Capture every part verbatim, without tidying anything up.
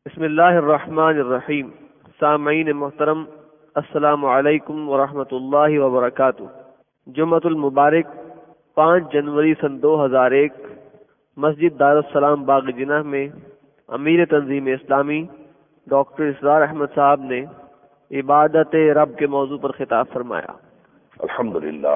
بسم اللہ الرحمن الرحیم۔ سامعین محترم، السلام علیکم ورحمۃ اللہ وبرکاتہ۔ جمعۃ المبارک پانچ جنوری سن دو ہزار ایک مسجد دارالسلام باغ جناح میں امیر تنظیم اسلامی ڈاکٹر اسرار احمد صاحب نے عبادت رب کے موضوع پر خطاب فرمایا۔ الحمدللہ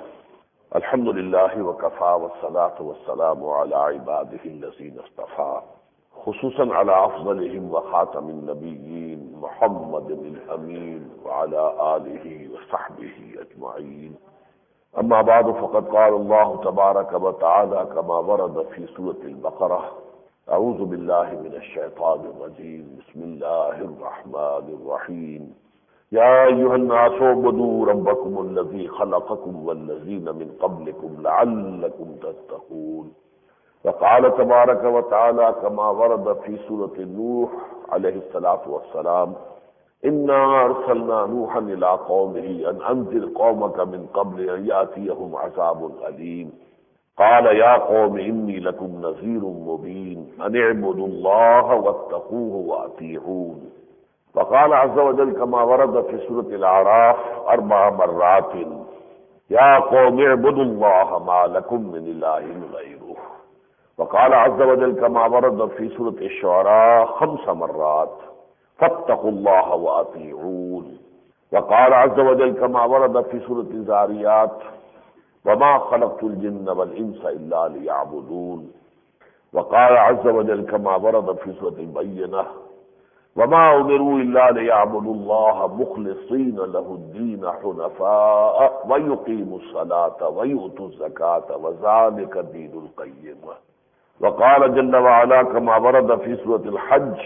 الحمدللہ وکفا والصلاة والسلام علی عباده الذین اصطفیٰ، خصوصاً على افضلهم وخاتم النبیین محمد الامین وعلى آلہ وصحبہ اجمعین۔ اما بعد فقد قال اللہ تبارک وتعالی كما ورد في سورة البقرہ، اعوذ باللہ من الشیطان الرجیم، بسم اللہ الرحمن الرحیم۔ یا ایھا الناس اعبدوا ربکم الذی خلقکم والذین من قبلکم لعلکم تتقون۔ وقال تبارک وتعالی كما ورد في سورة نوح علیہ الصلاۃ والسلام، انا ارسلنا نوحا الى قومه ان انذر قومك من قبل ان ياتيهم عذاب الیم۔ قال يا قوم انی لكم نذیر مبین ان اعبدوا الله واتقوه واطیعون۔ وقال عز وجل كما ورد في سورة الاعراف اربع مرات، يا قوم اعبدوا الله ما لكم من اله غيره۔ وقال عز وجل كما ورد في سورة الشعراء خمس مرات، فاتقوا الله واطيعون۔ وقال عز وجل كما ورد في سورة الذاريات، وما خلقت الجن والانس الا ليعبدون۔ وقال عز وجل كما ورد في سورة البينة، وما امروا الا ليعبدوا الله مخلصين له الدين حنفاء ويقيموا الصلاة ويؤتوا الزكاة وذلك الدين القيم۔ وقال جل وعلا كما ورد في سورة الحج،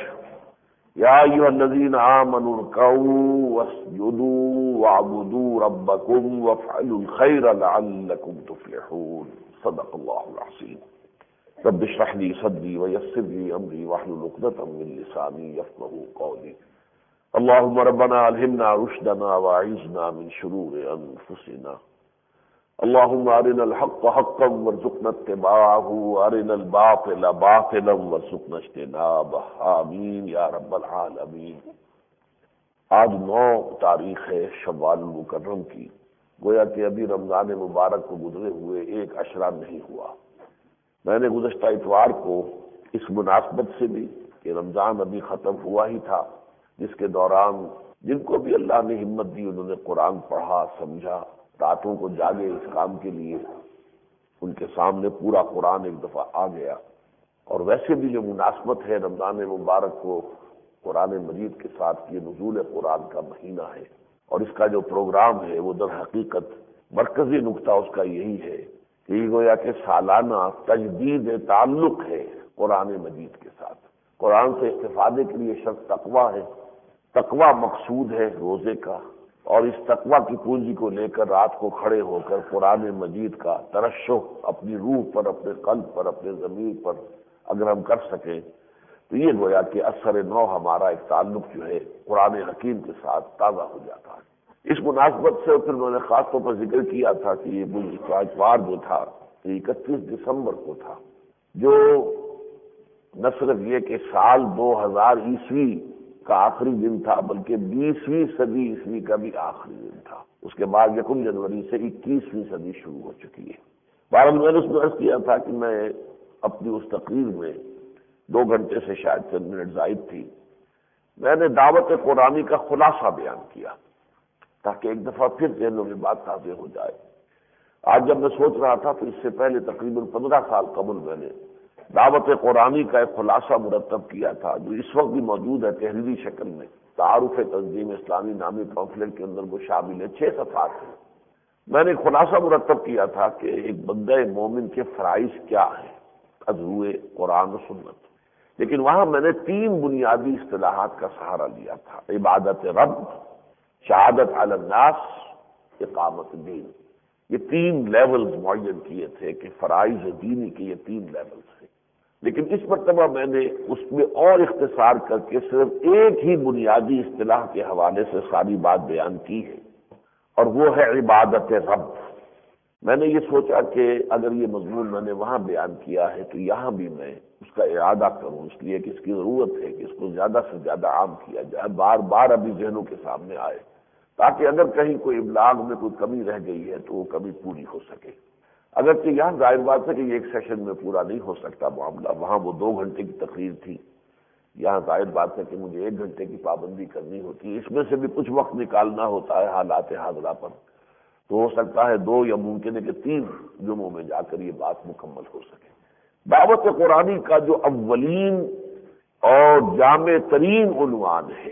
يا أيها الذين آمنوا اركعوا واسجدوا واعبدوا ربكم وافعلوا الخير لعلكم تفلحون۔ صدق الله العظيم۔ رب اشرح لي صدري ويسر لي أمري واحلل عقدة من لساني يفقهوا قولي۔ اللهم ربنا ألهمنا رشدنا وأعذنا من شرور أنفسنا۔ اللهم أرنا الحق حقا وارزقنا اتباعه وأرنا الباطل باطلا وارزقنا اجتنابه، آمین یا رب العالمین۔ آج نو تاریخ ہے شوال المکرم کی، گویا کہ ابھی رمضان مبارک کو گزرے ہوئے ایک عشرہ نہیں ہوا۔ میں نے گزشتہ اتوار کو اس مناسبت سے بھی کہ رمضان ابھی ختم ہوا ہی تھا، جس کے دوران جن کو بھی اللہ نے ہمت دی انہوں نے قرآن پڑھا، سمجھا، راتوں کو جاگے اس کام کے لیے، ان کے سامنے پورا قرآن ایک دفعہ آ گیا۔ اور ویسے بھی جو مناسبت ہے رمضان مبارک کو قرآن مجید کے ساتھ یہ نزول قرآن کا مہینہ ہے، اور اس کا جو پروگرام ہے وہ در حقیقت مرکزی نقطہ اس کا یہی ہے کہ یہ گویا کہ سالانہ تجدید تعلق ہے قرآن مجید کے ساتھ۔ قرآن سے استفادے کے لیے شرط تقویٰ ہے، تقویٰ مقصود ہے روزے کا، اور اس تقویٰ کی پونجی کو لے کر رات کو کھڑے ہو کر قرآن مجید کا ترشح اپنی روح پر، اپنے قلب پر، اپنے ضمیر پر اگر ہم کر سکیں تو یہ گویا کہ اثر نو ہمارا ایک تعلق جو ہے قرآن حکیم کے ساتھ تازہ ہو جاتا ہے۔ اس مناسبت سے پھر میں نے خاص طور پر ذکر کیا تھا کہ یہ اتوار جو تھا اکتیس دسمبر کو تھا، جو نہ صرف یہ کہ سال دو ہزار عیسوی کا آخری دن تھا بلکہ بیسویں صدی عیسوی کا بھی آخری دن تھا۔ اس کے بعد یکم جنوری سے اکیسویں صدی شروع ہو چکی ہے۔ بہرحال میں نے اس میں عرض کیا تھا کہ میں اپنی اس تقریر میں دو گھنٹے سے شاید چند منٹ زائد تھی، میں نے دعوت قرآنی کا خلاصہ بیان کیا تاکہ ایک دفعہ پھر ذہنوں میں بات تازہ ہو جائے۔ آج جب میں سوچ رہا تھا تو اس سے پہلے تقریباً پندرہ سال قبل میں نے دعوت قرآنی کا ایک خلاصہ مرتب کیا تھا، جو اس وقت بھی موجود ہے تحریری شکل میں، تعارف تنظیم اسلامی نامی پمفلٹ کے اندر وہ شامل ہے، چھ صفحات ہیں۔ میں نے ایک خلاصہ مرتب کیا تھا کہ ایک بندہ مومن کے فرائض کیا ہیں از روئے قرآن و سنت، لیکن وہاں میں نے تین بنیادی اصطلاحات کا سہارا لیا تھا: عبادت رب، شہادت علی الناس، اقامت دین۔ یہ تین لیولز معین کیے تھے کہ فرائض دینی کے یہ تین لیولز ہیں، لیکن اس مرتبہ میں نے اس میں اور اختصار کر کے صرف ایک ہی بنیادی اصطلاح کے حوالے سے ساری بات بیان کی ہے، اور وہ ہے عبادت رب۔ میں نے یہ سوچا کہ اگر یہ مضمون میں نے وہاں بیان کیا ہے تو یہاں بھی میں اس کا اعادہ کروں، اس لیے کہ اس کی ضرورت ہے کہ اس کو زیادہ سے زیادہ عام کیا جائے، بار بار ابھی ذہنوں کے سامنے آئے، تاکہ اگر کہیں کوئی ابلاغ میں کوئی کمی رہ گئی ہے تو وہ کمی پوری ہو سکے۔ اگرچہ یہاں ظاہر بات ہے کہ یہ ایک سیشن میں پورا نہیں ہو سکتا معاملہ، وہاں وہ دو گھنٹے کی تقریر تھی، یہاں ظاہر بات ہے کہ مجھے ایک گھنٹے کی پابندی کرنی ہوتی ہے، اس میں سے بھی کچھ وقت نکالنا ہوتا ہے حالات حاضرہ پر، تو ہو سکتا ہے دو یا ممکن ہے کہ تین جمعوں میں جا کر یہ بات مکمل ہو سکے۔ دعوت قرآنی کا جو اولین اور جامع ترین عنوان ہے،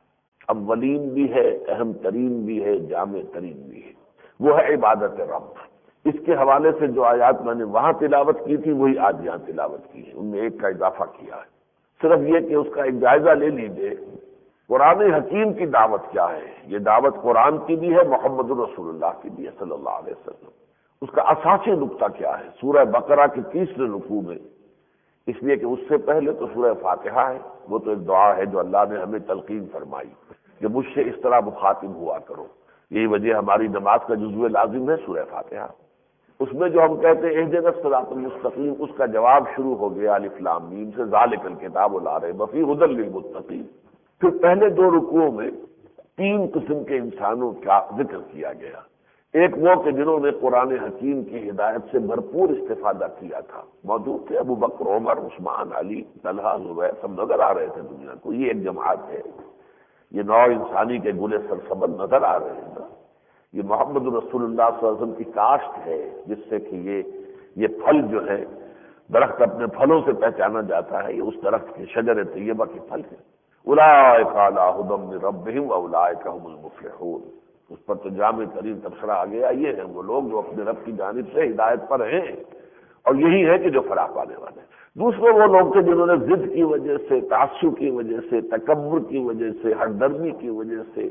اولین بھی ہے، اہم ترین بھی ہے، جامع ترین بھی ہے، وہ ہے عبادت رب۔ اس کے حوالے سے جو آیات میں نے وہاں تلاوت کی تھی وہی آج یہاں تلاوت کی ہے، ان میں ایک کا اضافہ کیا ہے، صرف یہ کہ اس کا ایک جائزہ لے لیجیے قرآن حکیم کی دعوت کیا ہے۔ یہ دعوت قرآن کی بھی ہے، محمد رسول اللہ کی بھی ہے صلی اللہ علیہ وسلم۔ اس کا اساسی نقطہ کیا ہے؟ سورہ بقرہ کے تیسرے رکوع میں، اس لیے کہ اس سے پہلے تو سورہ فاتحہ ہے، وہ تو ایک دعا ہے جو اللہ نے ہمیں تلقین فرمائی کہ مجھ سے اس طرح مخاطب ہوا کرو، یہی وجہ ہماری نماز کا جزو لازم ہے سورہ فاتحہ۔ اس میں جو ہم کہتے ہیں اہدنا الصراط المستقیم، اس کا جواب شروع ہو گیا الف لام میم سے، ذالک الکتاب لا ریب فیہ ھدی للمتقین۔ پھر پہلے دو رکوعوں میں تین قسم کے انسانوں کا ذکر کیا گیا، ایک وہ کہ جنہوں نے قرآن حکیم کی ہدایت سے بھرپور استفادہ کیا تھا، موجود تھے ابو بکر، عمر، عثمان، علی، طلحہ، زبیر، سب نظر آ رہے تھے دنیا کو، یہ ایک جماعت ہے، یہ نوع انسانی کے گلے سرسبد نظر آ رہے ہیں نا، یہ محمد رسول اللہ صلی اللہ علیہ وسلم کی کاشت ہے جس سے کہ یہ یہ پھل جو ہے، درخت اپنے پھلوں سے پہچانا جاتا ہے، یہ اس درخت کے شجر طیبہ کے پھل ہیں۔ اولئک علی ھدی من ربہم واولئک هم المفلحون، اس پر تو جامع ترین تبصرہ آ گیا، یہ ہیں وہ لوگ جو اپنے رب کی جانب سے ہدایت پر ہیں، اور یہی ہے کہ جو فلاح پانے والے ہیں۔ دوسرے وہ لوگ تھے جنہوں نے ضد کی وجہ سے، تعصب کی وجہ سے، تکبر کی وجہ سے، ہردرمی کی وجہ سے،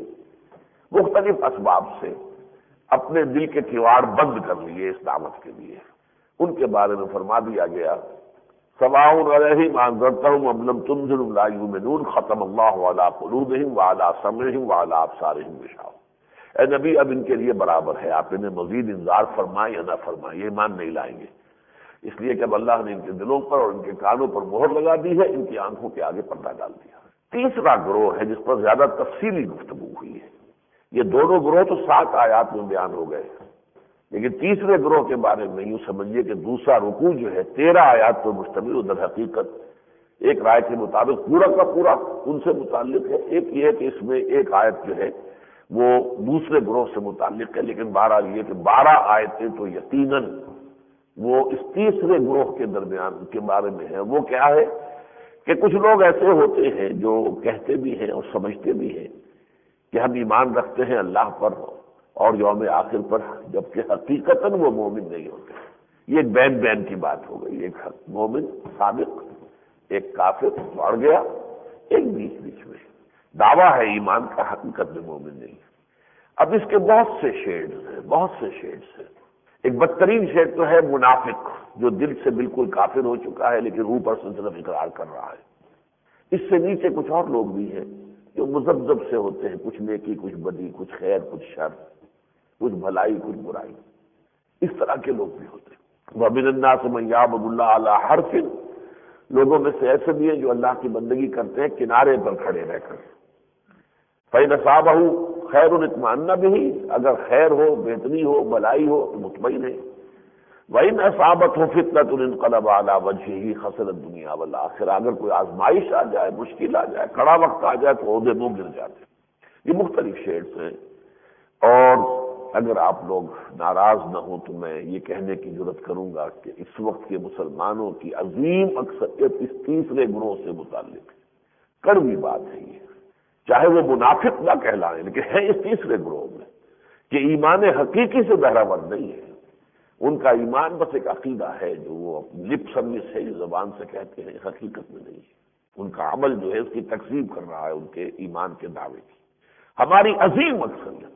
مختلف اسباب سے اپنے دل کے کیواڑ بند کر لیے اس دعوت کے لیے، ان کے بارے میں فرما دیا گیا سواء علیہم انذرتہم ام لم تنذرہم لا یؤمنون، ختم اللہ علی قلوبہم وعلی سمعہم وعلی ابصارہم غشاوہ۔ اے نبی اب ان کے لیے برابر ہے، آپ انہیں مزید انذار فرمائیں یا نہ فرمائیں، یہ ایمان نہیں لائیں گے، اس لیے کہ اب اللہ نے ان کے دلوں پر اور ان کے کانوں پر مہر لگا دی ہے، ان کی آنکھوں کے آگے پردہ ڈال دیا۔ تیسرا گروہ ہے جس پر زیادہ تفصیلی گفتگو ہوئی ہے، یہ دونوں گروہ تو سات آیات میں بیان ہو گئے، لیکن تیسرے گروہ کے بارے میں یوں سمجھیے کہ دوسرا رکوع جو ہے تیرہ آیات پر مشتمل، ادھر حقیقت ایک رائے کے مطابق پورا کا پورا ان سے متعلق ہے، ایک یہ ہے کہ اس میں ایک آیت جو ہے وہ دوسرے گروہ سے متعلق ہے، لیکن بہرحال یہ کہ بارہ آیتیں تو یقیناً وہ اس تیسرے گروہ کے درمیان کے بارے میں ہے۔ وہ کیا ہے کہ کچھ لوگ ایسے ہوتے ہیں جو کہتے بھی ہیں اور سمجھتے بھی ہیں کہ ہم ایمان رکھتے ہیں اللہ پر اور یوم آخر پر، جبکہ حقیقتاً وہ مومن نہیں ہوتے۔ یہ ایک بین بین کی بات ہو گئی، ایک مومن سابق، ایک کافر بڑھ گیا، ایک بیچ بیچ میں دعویٰ ہے ایمان کا، حقیقت میں مومن نہیں۔ اب اس کے بہت سے شیڈز ہیں، بہت سے شیڈز ہیں۔ ایک بدترین شیڈ تو ہے منافق، جو دل سے بالکل کافر ہو چکا ہے لیکن اوپر سے صرف اقرار کر رہا ہے۔ اس سے نیچے کچھ اور لوگ بھی ہیں جو مذبذب سے ہوتے ہیں، کچھ نیکی، کچھ بدی، کچھ خیر، کچھ شر، کچھ بھلائی، کچھ برائی، اس طرح کے لوگ بھی ہوتے ہیں۔ وَمِنَ النَّاسِ مَن يَعْبُدُ اللَّهَ عَلَى حَرْفٍ، لوگوں میں سے ایسے بھی ہیں جو اللہ کی بندگی کرتے ہیں کنارے پر کھڑے رہ کر۔ فَإِنْ أَصَابَهُ خَيْرٌ اطْمَأَنَّ بِهِ، اگر خیر ہو، بہتری ہو، بھلائی ہو تو مطمئن ہے۔ وَإِنْ أَصَابَتْهُ فِتْنَةٌ انقلب عَلَى وَجْهِهِ خَسِرَ الدُّنْيَا وَالْآخِرَةَ، اگر کوئی آزمائش آ جائے، مشکل آ جائے، کڑا وقت آ جائے تو عہدے منہ گر جاتے ہیں۔ یہ مختلف شیڈز ہیں، اور اگر آپ لوگ ناراض نہ ہوں تو میں یہ کہنے کی جرات کروں گا کہ اس وقت کے مسلمانوں کی عظیم اکثریت اس تیسرے گروہ سے متعلق ہے۔ کڑوی بات ہے یہ، چاہے وہ منافق نہ کہلائیں لیکن ہے اس تیسرے گروہ میں کہ ایمان حقیقی سے بہرہور نہیں ہے، ان کا ایمان بس ایک عقیدہ ہے جو وہ لپ سروس ہے، جو زبان سے کہتے ہیں، حقیقت میں نہیں ہے۔ ان کا عمل جو ہے اس کی تکذیب کر رہا ہے ان کے ایمان کے دعوے کی۔ ہماری عظیم اکثریت،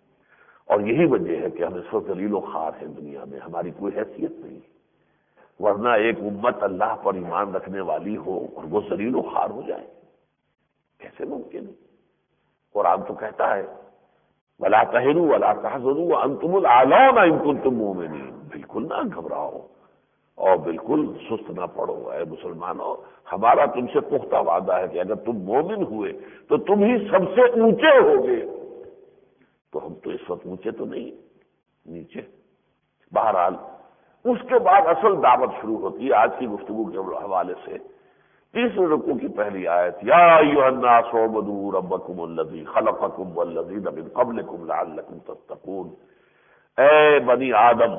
اور یہی وجہ ہے کہ ہم اس وقت ذلیل و خوار ہیں دنیا میں، ہماری کوئی حیثیت نہیں، ورنہ ایک امت اللہ پر ایمان رکھنے والی ہو اور وہ ذلیل و خوار ہو جائے، کیسے ممکن ہے؟ قرآن تو کہتا ہے ولا تہنوا ولا تحزنوا وانتم الاعلون ان کنتم مؤمنین، بالکل نہ گھبراؤ اور بالکل سست نہ پڑو اے مسلمانوں، ہمارا تم سے پختہ وعدہ ہے کہ اگر تم مومن ہوئے تو تم ہی سب سے اونچے ہوگے۔ تو ہم تو اس وقت اونچے تو نہیں، نیچے۔ بہرحال اس کے بعد اصل دعوت شروع ہوتی ہے آج کی گفتگو کے حوالے سے۔ تیسرے رکوع کی پہلی آیت، یا ایھا الناس اعبدوا ربکم الذی خلقکم والذین من قبلکم لعلکم تتقون، اے بنی آدم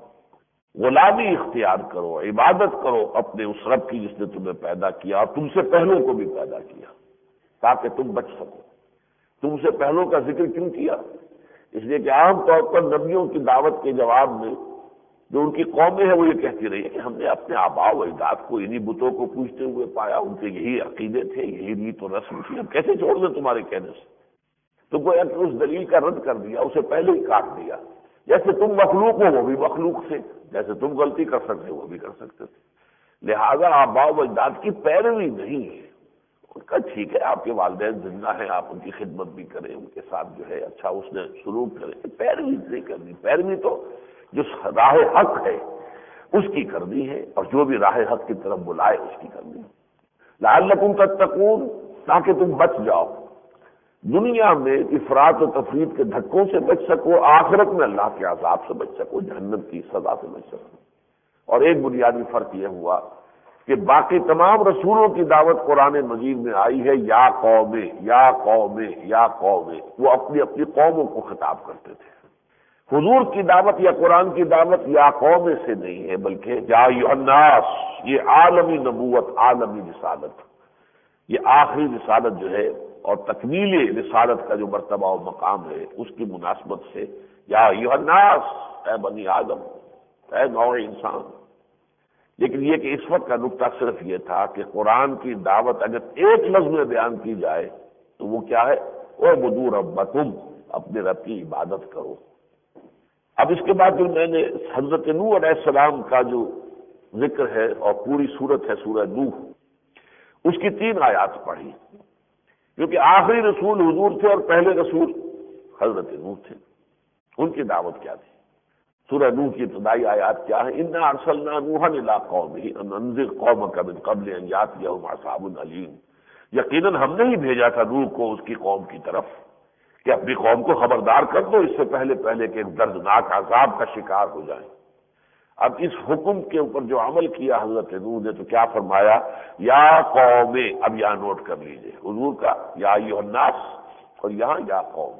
غلامی اختیار کرو، عبادت کرو اپنے اس رب کی جس نے تمہیں پیدا کیا اور تم سے پہلوں کو بھی پیدا کیا تاکہ تم بچ سکو۔ تم سے پہلوں کا ذکر کیوں کیا؟ اس لیے کہ عام طور پر نبیوں کی دعوت کے جواب میں جو ان کی قومیں ہیں وہ یہ کہتی رہی ہے کہ ہم نے اپنے آباء و اجداد کو انہی بتوں کو پوجتے ہوئے پایا، ان کے یہی عقیدے تھے، یہی ریت و رسم تھی، ہم کیسے چھوڑ دیں تمہارے کہنے سے؟ تو گویا کہ اس دلیل کا رد کر دیا، اسے پہلے ہی کاٹ دیا۔ جیسے تم مخلوق ہو وہ بھی مخلوق سے، جیسے تم غلطی کر سکتے وہ بھی کر سکتے تھے، لہذا آباء و اجداد کی پیروی نہیں ہے۔ ان کا ٹھیک ہے آپ کے والدین زندہ ہیں، آپ ان کی خدمت بھی کریں، ان کے ساتھ جو ہے اچھا اس نے سلوک کریں، پیروی نہیں کرنی۔ پیروی تو جو راہ حق ہے اس کی کرنی ہے، اور جو بھی راہ حق کی طرف بلائے اس کی کرنی ہے۔ لعلکم تتقون، تاکہ تم بچ جاؤ، دنیا میں افراط و تفریط کے دھکوں سے بچ سکو، آخرت میں اللہ کے عذاب سے بچ سکو، جہنم کی سزا سے بچ سکو۔ اور ایک بنیادی فرق یہ ہوا کہ باقی تمام رسولوں کی دعوت قرآن مجید میں آئی ہے یا قوم یا قوم یا قوم، وہ اپنی اپنی قوموں کو خطاب کرتے تھے۔ حضور کی دعوت یا قرآن کی دعوت یا قوم سے نہیں ہے، بلکہ یا ایھا الناس، یہ عالمی نبوت، عالمی رسالت، یہ آخری رسالت جو ہے اور تکمیل رسالت کا جو مرتبہ و مقام ہے اس کی مناسبت سے یا ایھا الناس، اے بنی آدم، اے نوع انسان۔ لیکن یہ کہ اس وقت کا نقطہ صرف یہ تھا کہ قرآن کی دعوت اگر ایک لفظ میں بیان کی جائے تو وہ کیا ہے؟ اعبدوا ربکم، اپنے رب کی عبادت کرو۔ اب اس کے بعد جو میں نے حضرت نوح علیہ السلام کا جو ذکر ہے اور پوری صورت ہے سورہ نوح، اس کی تین آیات پڑھی، کیونکہ آخری رسول حضور تھے اور پہلے رسول حضرت نوح تھے۔ ان کی دعوت کیا تھی؟ سورہ نوح کی ابتدائی آیات کیا ہے؟ انا ارسلنا نوحا الی قومہ ان انذر قومک من قبل ان یاتیہم عذاب علیم، یقیناً ہم نے ہی بھیجا تھا نوح کو اس کی قوم کی طرف کہ اپنی قوم کو خبردار کر دو اس سے پہلے پہلے کہ ایک دردناک عذاب کا شکار ہو جائیں۔ اب اس حکم کے اوپر جو عمل کیا حضرت نوح نے تو کیا فرمایا؟ یا قوم، اب یہاں نوٹ کر لیجئے حضور کا یا ایھا الناس اور یہاں یا قوم،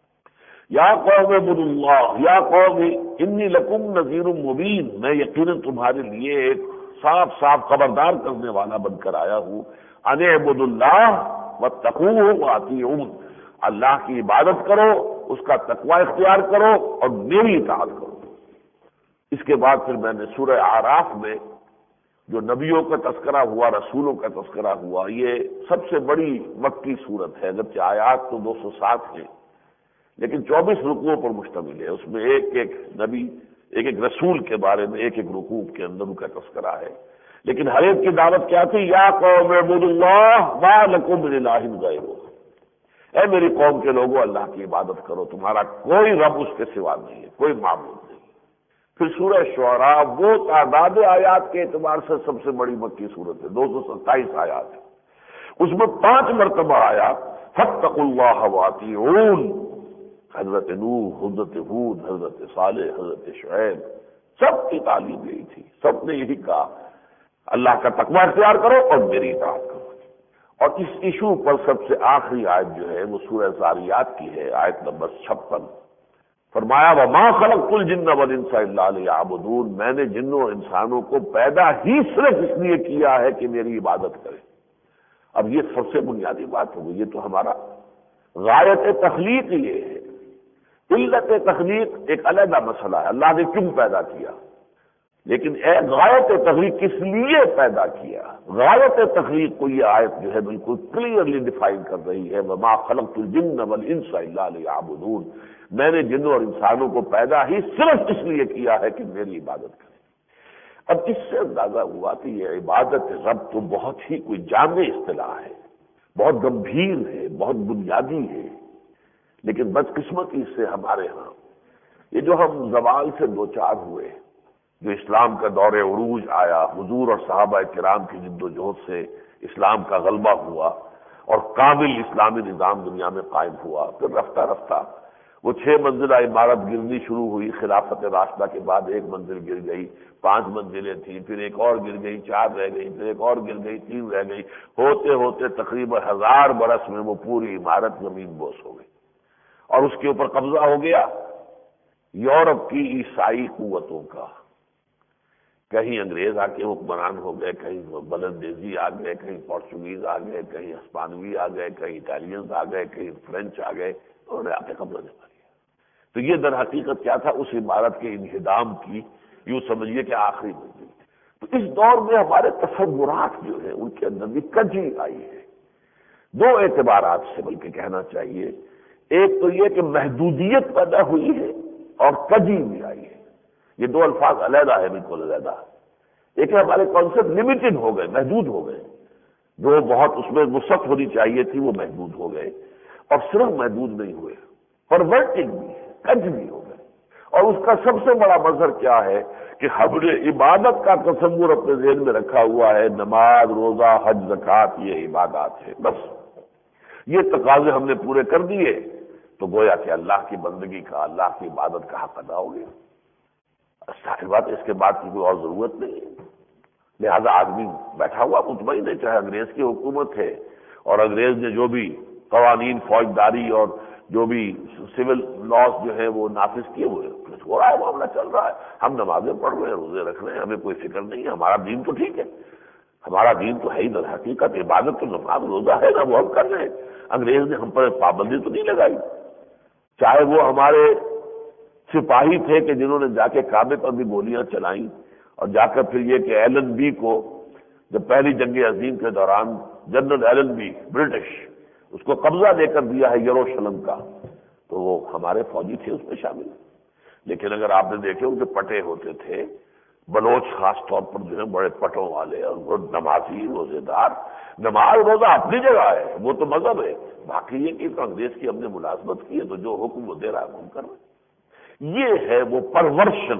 یا قوم اعبدوا اللہ، یا قوم انی لکم نذیر مبین، میں یقیناً تمہارے لیے ایک صاف صاف خبردار کرنے والا بن کر آیا ہوں۔ ان اعبدوا اللہ واتقوہ واطیعون، اللہ کی عبادت کرو، اس کا تقوی اختیار کرو اور میری اطاعت کرو۔ اس کے بعد پھر میں نے سورہ اعراف میں جو نبیوں کا تذکرہ ہوا، رسولوں کا تذکرہ ہوا، یہ سب سے بڑی مکی صورت ہے، اگرچہ آیات تو دو سو سات ہیں لیکن چوبیس رکوعوں پر مشتمل ہے۔ اس میں ایک ایک نبی، ایک ایک رسول کے بارے میں ایک ایک رکوع کے اندر ان کا تذکرہ ہے، لیکن ہر ایک کی دعوت کیا تھی؟ یا قوم اعبدوا اللہ ما لکم من الہ غیرہ، اے میری قوم کے لوگوں اللہ کی عبادت کرو، تمہارا کوئی رب اس کے سوا نہیں ہے، کوئی معبود نہیں۔ پھر سورہ شعراء وہ تعداد آیات کے اعتبار سے سب سے بڑی مکی صورت ہے، دو سو ستائیس آیات ہے، اس میں پانچ مرتبہ آیا فاتقوا اللہ واطیعون، حضرت نوح، حضرت ہود، حضرت صالح، حضرت شعیب، سب کی تعلیم یہی تھی، سب نے یہی کہا اللہ کا تقوی اختیار کرو اور میری اطاعت کرو۔ اور اس ایشو پر سب سے آخری آیت جو ہے وہ سورہ زاریات کی ہے، آیت نمبر چھپن، فرمایا وما خلقت الجن والانس الا لیعبدون، میں نے جنوں اور انسانوں کو پیدا ہی صرف اس لیے کیا ہے کہ میری عبادت کریں۔ اب یہ سب سے بنیادی بات ہوگی، یہ تو ہمارا غایت تخلیق یہ ہے۔ علت تخلیق ایک علیحدہ مسئلہ ہے، اللہ نے کیوں پیدا کیا، لیکن اے غایت تخلیق کس لیے پیدا کیا؟ غایت تخلیق کو یہ آیت جو ہے بالکل کلیئرلی ڈیفائن کر رہی ہے، وما خلقت الجن والانس الا لیعبدون، میں نے جنوں اور انسانوں کو پیدا ہی صرف اس لیے کیا ہے کہ میری عبادت کریں۔ اب اس سے اندازہ ہوا کہ یہ عبادت رب تو بہت ہی کوئی جامع اصطلاح ہے، بہت گمبھیر ہے، بہت بنیادی ہے، لیکن بدقسمتی سے ہمارے ہاں یہ جو ہم زوال سے دوچار ہوئے، جو اسلام کا دور عروج آیا، حضور اور صحابہ کرام کی جد و جہد سے اسلام کا غلبہ ہوا اور کامل اسلامی نظام دنیا میں قائم ہوا، پھر رفتہ رفتہ وہ چھ منزلہ عمارت گرنی شروع ہوئی، خلافت راشدہ کے بعد ایک منزل گر گئی، پانچ منزلیں تھیں، پھر ایک اور گر گئی، چار رہ گئی، پھر ایک اور گر گئی، تین رہ گئی، ہوتے ہوتے تقریباً ہزار برس میں وہ پوری عمارت زمین بوس ہو گئی اور اس کے اوپر قبضہ ہو گیا یورپ کی عیسائی قوتوں کا۔ کہیں انگریز آ کے حکمران ہو گئے، کہیں بلندیزی آ گئے، کہیں پورچوگیز آ گئے، کہیں ہسپانوی آ گئے، کہیں اٹالینز آ گئے، کہیں فرینچ آ گئے، انہوں نے آ کے قبضہ جما لیا۔ تو یہ در حقیقت کیا تھا؟ اس عمارت کے انہدام کی یوں سمجھیے کہ آخری منزل تھی۔ تو اس دور میں ہمارے تصورات جو ہیں ان کے اندر بھی کجی آئی ہے، دو اعتبارات سے بلکہ کہنا چاہیے۔ ایک تو یہ کہ محدودیت پیدا ہوئی ہے اور کجی بھی آئی ہے، یہ دو الفاظ علیحدہ ہے، بالکل علیحدہ۔ ایک ہے ہمارے کانسیپٹ لمیٹڈ ہو گئے، محدود ہو گئے، جو بہت اس میں وسعت ہونی چاہیے تھی وہ محدود ہو گئے، اور صرف محدود نہیں ہوئے، پرورٹنگ بھی ہے، کج بھی ہو گئے۔ اور اس کا سب سے بڑا مظہر کیا ہے کہ ہم نے عبادت کا تصور اپنے ذہن میں رکھا ہوا ہے، نماز، روزہ، حج، زکوٰۃ یہ عبادات ہے، بس یہ تقاضے ہم نے پورے کر دیے تو گویا کہ اللہ کی بندگی کا، اللہ کی عبادت کا حق ادا ہو گیا۔ ظاہر بات اس کے بعد کی کوئی اور ضرورت نہیں ہے، لہذا آدمی بیٹھا ہوا مطمئن ہے، چاہے انگریز کی حکومت ہے اور انگریز نے جو بھی قوانین فوجداری اور جو بھی سول لاز جو ہے وہ نافذ کیے ہوئے، ہو رہا ہے، معاملہ چل رہا ہے، ہم نمازیں پڑھ رہے ہیں، روزے رکھ رہے ہیں، ہمیں کوئی فکر نہیں ہے، ہمارا دین تو ٹھیک ہے، ہمارا دین تو ہے ہی در حقیقت عبادت تو نماز روزہ ہے نا، وہ ہم کر رہے ہیں، انگریز نے ہم پر پابندی تو نہیں لگائی۔ چاہے وہ ہمارے سپاہی تھے کہ جنہوں نے جا کے کعبے پر بھی گولیاں چلائیں، اور جا کر پھر یہ کہ ایلن بی کو جب پہلی جنگ عظیم کے دوران جنرل ایلن بی برٹش اس کو قبضہ دے کر دیا ہے یروشلم کا، تو وہ ہمارے فوجی تھے اس میں شامل۔ لیکن اگر آپ نے دیکھے ان کے پٹے ہوتے تھے، بلوچ خاص طور پر جو ہے بڑے پٹوں والے اور وہ نمازی روزے دار، نماز روزہ اپنی جگہ ہے، وہ تو مذہب ہے، باقی یہ کہ تو انگریز کی ہم نے ملازمت کی ہے تو جو حکم وہ دے رہا ہے ہم کر رہے ہیں۔ یہ ہے وہ پرورشن۔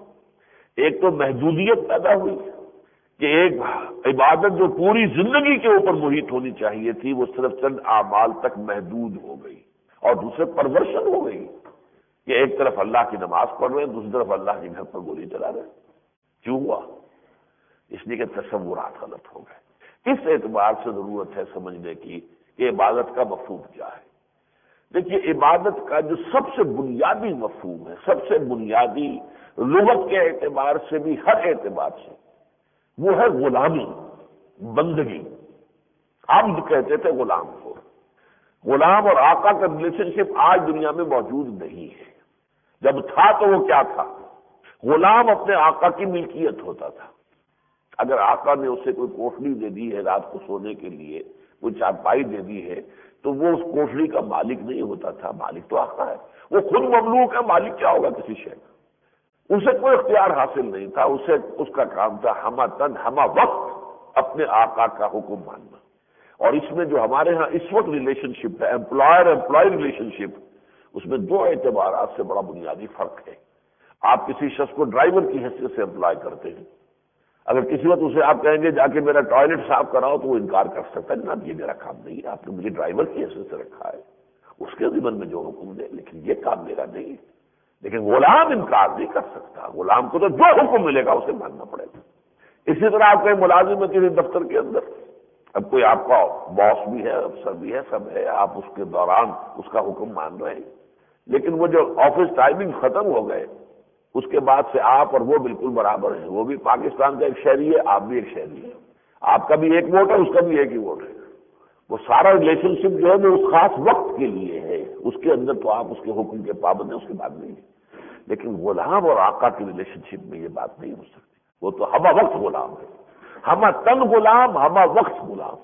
ایک تو محدودیت پیدا ہوئی کہ ایک عبادت جو پوری زندگی کے اوپر محیط ہونی چاہیے تھی وہ صرف چند اعمال تک محدود ہو گئی، اور دوسرے پرورشن ہو گئی کہ ایک طرف اللہ کی نماز پڑھ رہے ہیں، دوسری طرف اللہ کے گھر پر گولی چلا رہے ہیں۔ کیوں ہوا؟ اس لیے کہ تصورات غلط ہو گئے۔ اس اعتبار سے ضرورت ہے سمجھنے کی کہ عبادت کا مفہوم کیا ہے۔ دیکھیے، عبادت کا جو سب سے بنیادی مفہوم ہے، سب سے بنیادی لغت کے اعتبار سے بھی ہر اعتبار سے، وہ ہے غلامی، بندگی۔ عبد کہتے تھے غلام کو۔ غلام اور آقا کا ریلیشن شپ آج دنیا میں موجود نہیں ہے، جب تھا تو وہ کیا تھا؟ غلام اپنے آقا کی ملکیت ہوتا تھا۔ اگر آقا نے اسے کوئی کوٹھلی دے دی ہے رات کو سونے کے لیے، کوئی چارپائی دے دی ہے، تو وہ اس کوٹھلی کا مالک نہیں ہوتا تھا، مالک تو آقا ہے، وہ خود مملوک ہے، مالک کیا ہوگا کسی شے کا؟ اسے کوئی اختیار حاصل نہیں تھا، اسے اس کا کام تھا ہمہ تن ہمہ وقت اپنے آقا کا حکم ماننا۔ اور اس میں جو ہمارے ہاں اس وقت ریلیشن شپ ہے، امپلائر امپلائی ریلیشن شپ، اس میں دو اعتبارات سے بڑا بنیادی فرق ہے۔ آپ کسی شخص کو ڈرائیور کی حیثیت سے امپلائی کرتے ہیں، اگر کسی وقت اسے آپ کہیں گے جا کے میرا ٹوائلٹ صاف کراؤ تو وہ انکار کر سکتا ہے، جناب یہ میرا کام نہیں ہے، آپ نے مجھے ڈرائیور کی حیثیت سے رکھا ہے، اس کے ذمن میں جو حکم دے، لیکن یہ کام میرا نہیں ہے۔ لیکن غلام انکار نہیں کر سکتا، غلام کو تو جو حکم ملے گا اسے ماننا پڑے گا۔ اسی طرح آپ کہیں ملازم ہے کسی دفتر کے اندر، اب کوئی آپ کا باس بھی ہے، افسر بھی ہے، سب ہے، آپ اس کے دوران اس کا حکم مان رہے ہیں، لیکن وہ جو آفس ٹائمنگ ختم ہو گئے اس کے بعد سے آپ اور وہ بالکل برابر ہیں، وہ بھی پاکستان کا ایک شہری ہے، آپ بھی ایک شہری ہے، آپ کا بھی ایک ووٹ ہے، اس کا بھی ایک ہی ووٹ ہے۔ وہ سارا ریلیشن شپ جو ہے وہ اس خاص وقت کے لیے ہے، اس کے اندر تو آپ اس کے حکم کے پابند ہیں، اس کی بات نہیں ہے۔ لیکن غلام اور آقا کی ریلیشن شپ میں یہ بات نہیں ہو سکتی، وہ تو ہمہ وقت غلام ہے، ہمہ تن غلام، ہمہ وقت غلام۔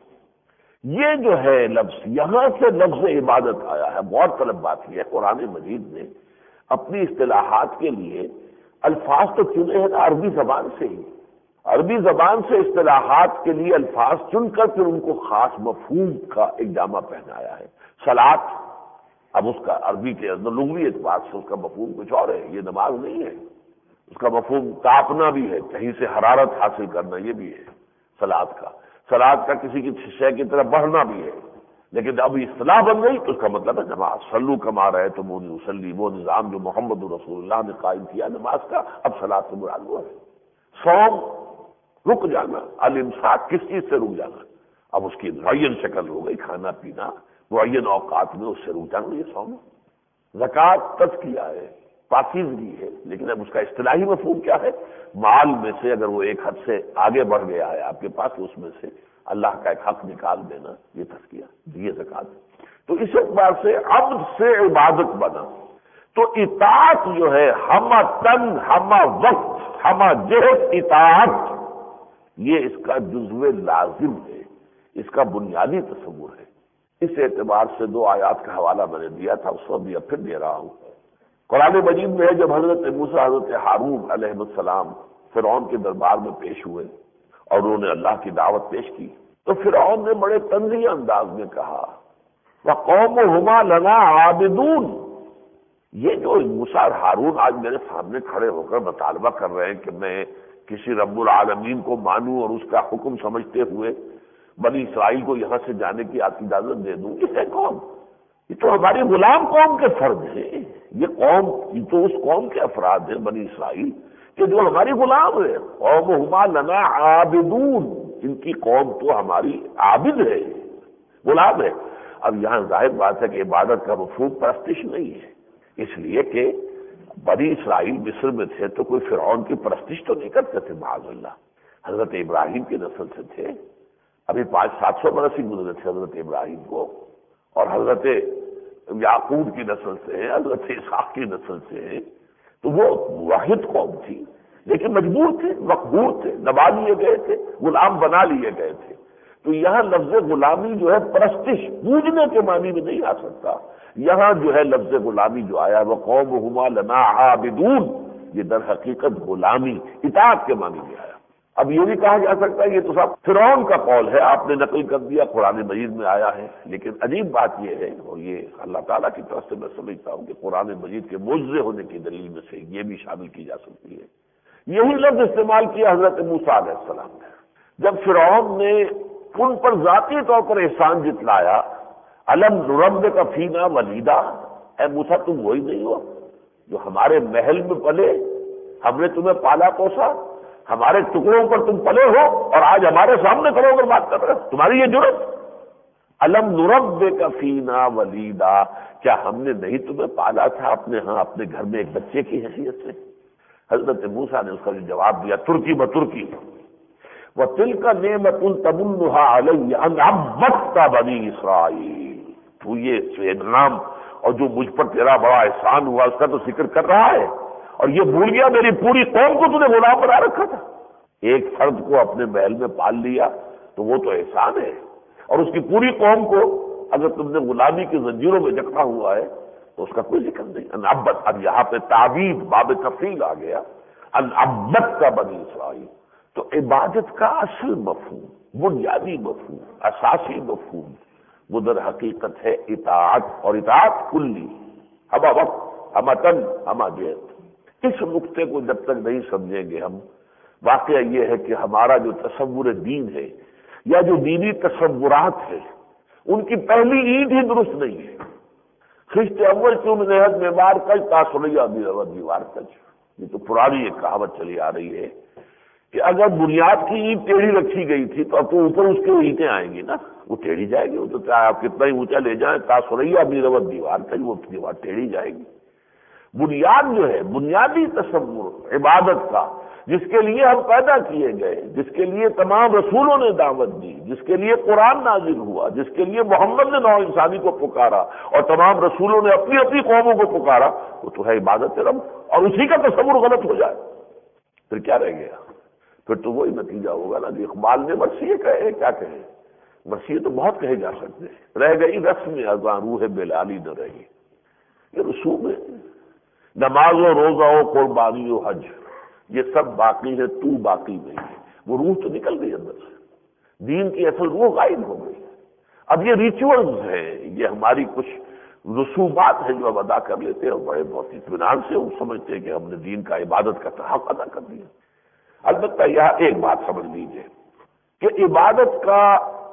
یہ جو ہے لفظ، یہاں سے لفظ عبادت آیا ہے۔ غور طلب بات یہ ہے، قرآن مجید نے اپنی اصطلاحات کے لیے الفاظ تو چنے ہیں نا عربی زبان سے ہی، عربی زبان سے اصطلاحات کے لیے الفاظ چن کر پھر ان کو خاص مفہوم کا ایک جامہ پہنایا ہے۔ صلاۃ اب اس کا عربی کے اندر لغوی اعتبار سے اس کا مفہوم کچھ اور ہے، یہ نماز نہیں ہے، اس کا مفہوم تاپنا بھی ہے، کہیں سے حرارت حاصل کرنا، یہ بھی ہے صلاۃ کا، صلاۃ کا کسی کی شے کی طرف بڑھنا بھی ہے، لیکن اب اصطلاح بن گئی تو اس کا مطلب ہے نماز، صلو کما رہے تو مونی وسلی، وہ نظام جو محمد رسول اللہ نے قائم کیا نماز کا، اب صلاۃ سے مراد وہ ہے۔ صوم رک جانا، الامساک کس چیز سے رک جانا، اب اس کی معین شکل ہو گئی، کھانا پینا معین اوقات میں اس سے رک جانا، یہ صوم ہے۔ زکوٰۃ تزکیہ ہے، پاکیزگی ہے، لیکن اب اس کا اصطلاحی مفہوم کیا ہے؟ مال میں سے اگر وہ ایک حد سے آگے بڑھ گیا ہے آپ کے پاس، اس میں سے اللہ کا ایک حق نکال دینا، یہ تزکیہ، یہ زکوٰۃ۔ تو اس اعتبار سے عبد سے عبادت بنا، تو اطاعت جو ہے ہمہ تن ہمہ وقت ہمہ جہت اطاعت، یہ اس کا جزو لازم ہے، اس کا بنیادی تصور ہے۔ اس اعتبار سے دو آیات کا حوالہ میں نے دیا تھا، اس وقت بھی اب پھر دے رہا ہوں۔ قرآن مجید میں ہے جب حضرت موسیٰ حضرت ہارون علیہ السلام فرعون کے دربار میں پیش ہوئے اور انہوں نے اللہ کی دعوت پیش کی، تو فرعون نے بڑے طنزیہ انداز میں کہا وَقَوْمُهُمَا لَنَا عَابِدُونَ، یہ جو موسیٰ اور ہارون آج میرے سامنے کھڑے ہو کر مطالبہ کر رہے ہیں کہ میں کسی رب العالمین کو مانوں اور اس کا حکم سمجھتے ہوئے بنی اسرائیل کو یہاں سے جانے کی اجازت دے دوں، یہ ہے کون؟ یہ تو ہماری غلام قوم کے فرد ہیں، یہ قوم یہ تو اس قوم کے افراد ہیں بنی اسرائیل کہ جو ہماری غلام ہے، قومہما لنا عابدون، ان کی قوم تو ہماری عابد ہے، غلام ہے۔ اب یہاں ظاہر بات ہے کہ عبادت کا مفہوم پرستش نہیں ہے، اس لیے کہ بنی اسرائیل مصر میں تھے تو کوئی فرعون کی پرستش تو نہیں کرتے تھے، معاذ اللہ، حضرت ابراہیم کی نسل سے تھے، ابھی پانچ سات سو برس ہی گزرے تھے حضرت ابراہیم کو، اور حضرت یعقوب کی نسل سے ہیں، حضرت اسحاق کی نسل سے ہیں، تو وہ واحد قوم تھی، لیکن مجبور تھے، مقبور تھے، دبا لیے گئے تھے، غلام بنا لیے گئے تھے۔ تو یہاں لفظ غلامی جو ہے پرستش، پوجنے کے معنی میں نہیں آ سکتا، یہاں جو ہے لفظ غلامی جو آیا وہ قومہما لنا عابدون، یہ در حقیقت غلامی اطاعت کے معنی میں آیا۔ اب یہ بھی کہا جا سکتا ہے یہ تو صاحب فرعون کا قول ہے، آپ نے نقل کر دیا، قرآن مجید میں آیا ہے، لیکن عجیب بات یہ ہے، اور یہ اللہ تعالیٰ کی طرف سے میں سمجھتا ہوں کہ قرآن مجید کے معجزے ہونے کی دلیل میں سے یہ بھی شامل کی جا سکتی ہے۔ یہی لفظ استعمال کیا حضرت موسیٰ علیہ السلام نے، جب فرعون نے ان پر ذاتی طور پر احسان جتلایا، الم نربک فینا ولیدا، اے موسیٰ تم وہی نہیں ہو جو ہمارے محل میں پلے، ہم نے تمہیں پالا پوسا، ہمارے ٹکڑوں پر تم پلے ہو اور آج ہمارے سامنے کھڑے ہو کر بات کر رہے ہو، تمہاری یہ جرت؟ الم نربک فینا ولیدا، کیا ہم نے نہیں تمہیں پالا تھا اپنے ہاں اپنے گھر میں ایک بچے کی حیثیت سے؟ حضرت موسیٰ نے اس کا جو جواب دیا ترکی بترکی، وَتِلْكَ نِعْمَةٌ تَمُنُّهَا عَلَيَّ أَنْ عَبَّدْتَ بَنِي إِسْرَائِيلَ، تو یہ انعام اور جو مجھ پر تیرا بڑا احسان ہوا اس کا تو ذکر کر رہا ہے، اور یہ بھول گیا میری پوری قوم کو تو نے غلام بنا رکھا تھا۔ ایک فرد کو اپنے محل میں پال لیا تو وہ تو احسان ہے، اور اس کی پوری قوم کو اگر تم نے غلامی کی زنجیروں میں جکڑا ہوا ہے تو اس کا کوئی ذکر نہیں۔ ان عبد، اب یہاں پہ تعبید باب تفصیل آ گیا، ان عبد کا بنی اسرائیل، تو عبادت کا اصل مفہوم، بنیادی مفہوم، اساسی مفہوم وہ در حقیقت ہے اطاعت، اور اطاعت کلی، ہمہ وقت ہمہ تن ہمہ جہت۔ اس نقطے کو جب تک نہیں سمجھیں گے ہم، واقعہ یہ ہے کہ ہمارا جو تصور دین ہے یا جو دینی تصورات ہے ان کی پہلی اینٹ ہی درست نہیں ہے۔ خشت اول چون نہد میں مار کج تاثریہ بھی رود دیوار کج، یہ تو پرانی ایک کہاوت چلی آ رہی ہے کہ اگر بنیاد کی اینٹ ٹیڑھی رکھی گئی تھی تو اب تو اوپر اس کے اینٹیں آئیں گی نا، وہ ٹیڑھی جائے گی، وہ تو چاہے آپ کتنا ہی اونچا لے جائیں، تاثریہ بھی رود دیوار کج، وہ دیوار ٹیڑھی جائے گی۔ بنیاد جو ہے، بنیادی تصور عبادت کا، جس کے لیے ہم پیدا کیے گئے، جس کے لیے تمام رسولوں نے دعوت دی، جس کے لیے قرآن نازل ہوا، جس کے لیے محمد نے نوع انسانی کو پکارا اور تمام رسولوں نے اپنی اپنی قوموں کو پکارا، وہ تو ہے عبادت رب، اور اسی کا تصور غلط ہو جائے پھر کیا رہ گیا؟ پھر تو وہی نتیجہ ہوگا نا جو اقبال نے مرثیے کہے، کیا کہے، مرثیے تو بہت کہے جا سکتے ہیں، رہ گئی رسم اذاں روح بلالی نہ رہی، یہ رسوم ہے، نماز و روزہ و قربانی و حج یہ سب باقی ہے، تو باقی نہیں ہے، وہ روح تو نکل گئی اندر سے، دین کی اصل روح غائب ہو گئی۔ اب یہ ریچولز ہیں، یہ ہماری کچھ رسومات ہیں جو ہم ادا کر لیتے ہیں اور بڑے بہت اطمینان سے ہم سمجھتے ہیں کہ ہم نے دین کا عبادت کا حق ادا کر دیا۔ البتہ یہاں ایک بات سمجھ لیجیے کہ عبادت کا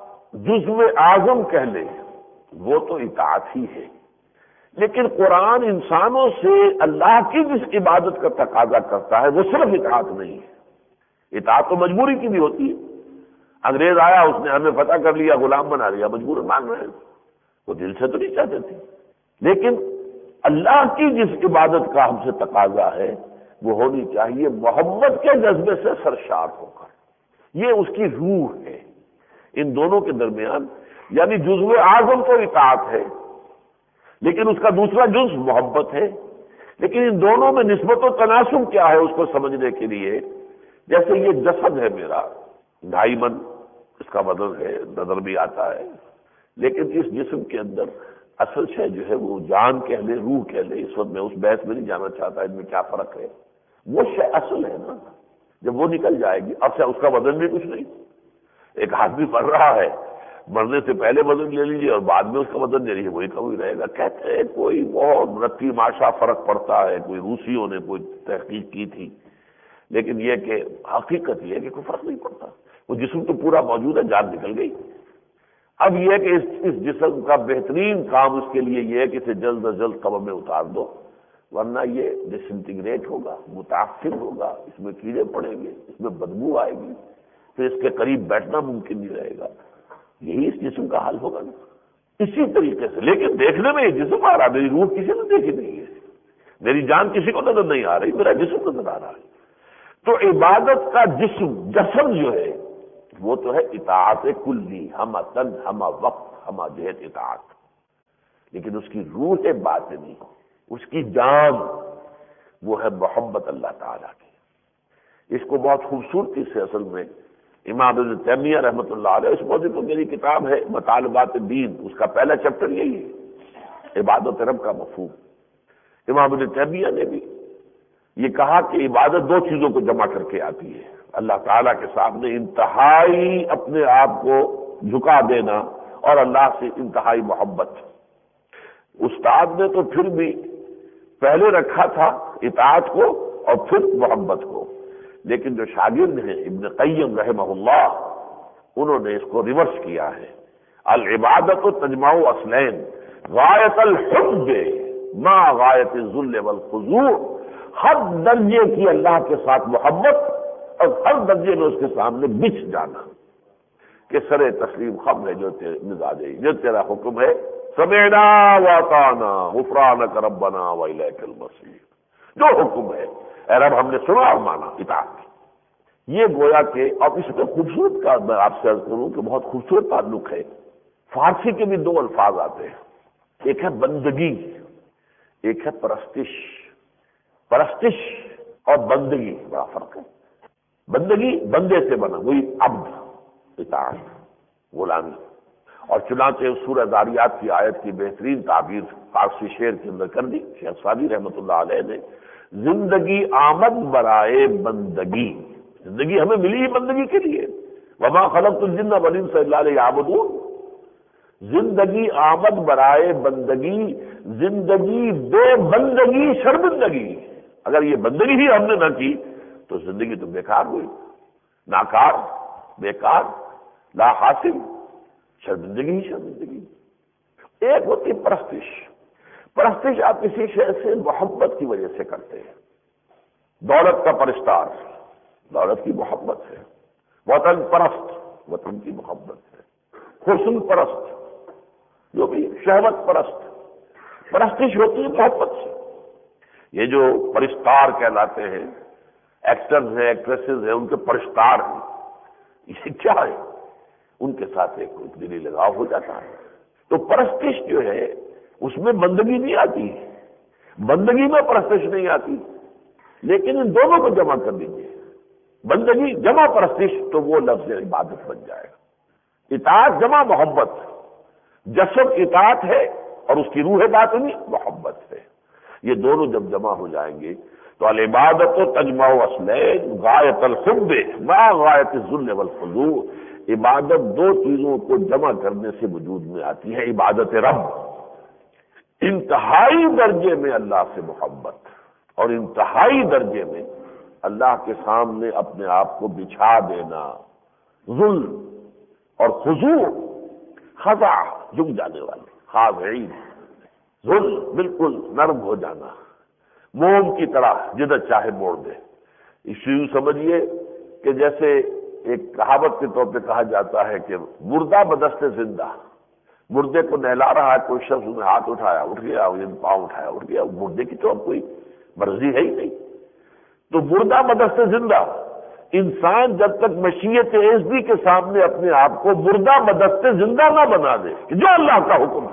جزو اعظم کہہ لیں وہ تو اطاعت ہی ہے، لیکن قرآن انسانوں سے اللہ کی جس عبادت کا تقاضا کرتا ہے وہ صرف اطاعت نہیں ہے۔ اطاعت تو مجبوری کی بھی ہوتی ہے۔ انگریز آیا، اس نے ہمیں فتح کر لیا، غلام بنا لیا، مجبور مان رہے ہیں، وہ دل سے تو نہیں چاہتے تھے، لیکن اللہ کی جس عبادت کا ہم سے تقاضا ہے وہ ہونی چاہیے محبت کے جذبے سے سرشار ہو کر، یہ اس کی روح ہے۔ ان دونوں کے درمیان یعنی جزو اعظم تو اطاعت ہے، لیکن اس کا دوسرا جز محبت ہے۔ لیکن ان دونوں میں نسبت و تناسب کیا ہے اس کو سمجھنے کے لیے، جیسے یہ جسد ہے میرا، ڈھائی من اس کا وزن ہے، نظر بھی آتا ہے، لیکن اس جسم کے اندر اصل شے جو ہے وہ جان کہہ لے، روح کہہ لے، اس وقت میں اس بحث میں نہیں جانا چاہتا ان میں کیا فرق ہے، وہ شے اصل ہے نا، جب وہ نکل جائے گی اب سے اس کا وزن بھی کچھ نہیں۔ ایک آدمی مر رہا ہے، مرنے سے پہلے وزن لے لیجیے اور بعد میں اس کا وزن لے لیجیے، وہی کا وہی رہے گا۔ کہتے ہیں کوئی بہت رتی ماشا فرق پڑتا ہے، کوئی روسیوں نے کوئی تحقیق کی تھی، لیکن یہ کہ حقیقت یہ ہے کہ کوئی فرق نہیں پڑتا، وہ جسم تو پورا موجود ہے، جان نکل گئی۔ اب یہ کہ اس اس جسم کا بہترین کام اس کے لیے یہ ہے کہ اسے جلد از جلد قبر میں اتار دو، ورنہ یہ ڈس انٹیگریٹ ہوگا، متاثر ہوگا، اس میں کیڑے پڑیں گے، اس میں بدبو آئے گی، پھر اس کے قریب بیٹھنا ممکن نہیں رہے گا۔ یہی اس جسم کا حال ہوگا نا، اسی طریقے سے۔ لیکن دیکھنے میں یہ جسم آ رہا، میری روح کسی نے دیکھی نہیں ہے، میری جان کسی کو نظر نہیں آ رہی، میرا جسم نظر آ رہا ہے۔ تو عبادت کا جسم جسم جو ہے وہ تو ہے اطاعت کلی، ہمہ تن ہمہ وقت ہمہ جہت اطاعت، لیکن اس کی روح باطنی، اس کی جان وہ ہے محبت اللہ تعالیٰ کی۔ اس کو بہت خوبصورتی سے اصل میں امام ابن تیمیہ رحمۃ اللہ علیہ، اس موضوع کو میری کتاب ہے مطالبات دین، اس کا پہلا چیپٹر یہی ہے، عبادت رب کا مفہوم۔ امام ابن تیمیہ نے بھی یہ کہا کہ عبادت دو چیزوں کو جمع کر کے آتی ہے، اللہ تعالیٰ کے سامنے انتہائی اپنے آپ کو جھکا دینا اور اللہ سے انتہائی محبت۔ استاد نے تو پھر بھی پہلے رکھا تھا اطاعت کو اور پھر محبت کو، لیکن جو شاگرد ہیں ابن قیم رحمہ اللہ، انہوں نے اس کو ریورس کیا ہے۔ العبادت تجمع اصلین، غایت الحب ما غایت الذل والخضوع، ہر درجے کی اللہ کے ساتھ محبت اور ہر درجے میں اس کے سامنے بچ جانا کہ سر تسلیم خم ہے جو تیرے مزاج ہے، جو تیرا حکم ہے، سمعنا واطعنا غفرانک ربنا والیک المصیر، جو حکم ہے اے رب ہم نے سنا اور مانا، اطاعت۔ یہ گویا کہ اب اس میں خوبصورت کا میں آپ سے عرض کروں کہ بہت خوبصورت تعلق ہے۔ فارسی کے بھی دو الفاظ آتے ہیں، ایک ہے بندگی، ایک ہے پرستش۔ پرستش اور بندگی بڑا فرق ہے۔ بندگی بندے سے بنا، وہی عبد، اطاعت، غلامی۔ اور چنانچہ سورہ ذاریات کی آیت کی بہترین تعبیر فارسی شعر کے اندر کر دی شیخ سعدی رحمۃ اللہ علیہ نے، زندگی آمد برائے بندگی، زندگی ہمیں ملی ہی بندگی کے لیے، وما خلقت الجن والانس الا لیعبدون، زندگی آمد برائے بندگی، زندگی بے بندگی شرمندگی۔ اگر یہ بندگی ہی ہم نے نہ کی تو زندگی تو بیکار ہوئی، ناکار، بیکار، لا حاصل، شرمندگی ہی شرمندگی۔ ایک ہوتی پرستش، پرستش آپ کسی شے سے محبت کی وجہ سے کرتے ہیں، دولت کا پرستار، دولت کی محبت ہے، وطن پرست، وطن کی محبت ہے، حسن پرست، جو بھی شہوت پرست، پرستش ہوتی ہے محبت سے۔ یہ جو پرستار کہلاتے ہیں، ایکٹرز ہیں، ایکٹریسز ہیں، ان کے پرستار ہیں، یہ کیا ہے؟ ان کے ساتھ ایک دلی لگاؤ ہو جاتا ہے۔ تو پرستش جو ہے اس میں بندگی نہیں آتی، بندگی میں پرستش نہیں آتی، لیکن ان دونوں کو جمع کر دیجیے، بندگی جمع پرستش، تو وہ لفظ عبادت بن جائے گا۔ اطاعت جمع محبت، جسد اطاعت ہے اور اس کی روح باطنی محبت ہے، یہ دونوں جب جمع ہو جائیں گے تو العبادت تجمع اصلین، غایت الحب ما غایت الذل والخضوع، عبادت دو چیزوں کو جمع کرنے سے وجود میں آتی ہے، عبادت رب، انتہائی درجے میں اللہ سے محبت اور انتہائی درجے میں اللہ کے سامنے اپنے آپ کو بچھا دینا، ذل اور خضوع، خضع جھک جانے والے، خاضعین، ذل بالکل نرم ہو جانا، موم کی طرح جدھر چاہے موڑ دے۔ اس یوں سمجھیے کہ جیسے ایک کہاوت کے طور پہ کہا جاتا ہے کہ مردہ بدست زندہ، مردے کو نہلا رہا ہے کوئی شخص، نے ہاتھ اٹھایا اٹھ گیا، پاؤں اٹھایا اٹھ گیا، مردے کی تو اب کوئی مرضی ہے ہی نہیں۔ تو مردہ بدست زندہ، انسان جب تک مشیت عزتی کے سامنے اپنے آپ کو مردہ بدست زندہ نہ بنا دے کہ جو اللہ کا حکم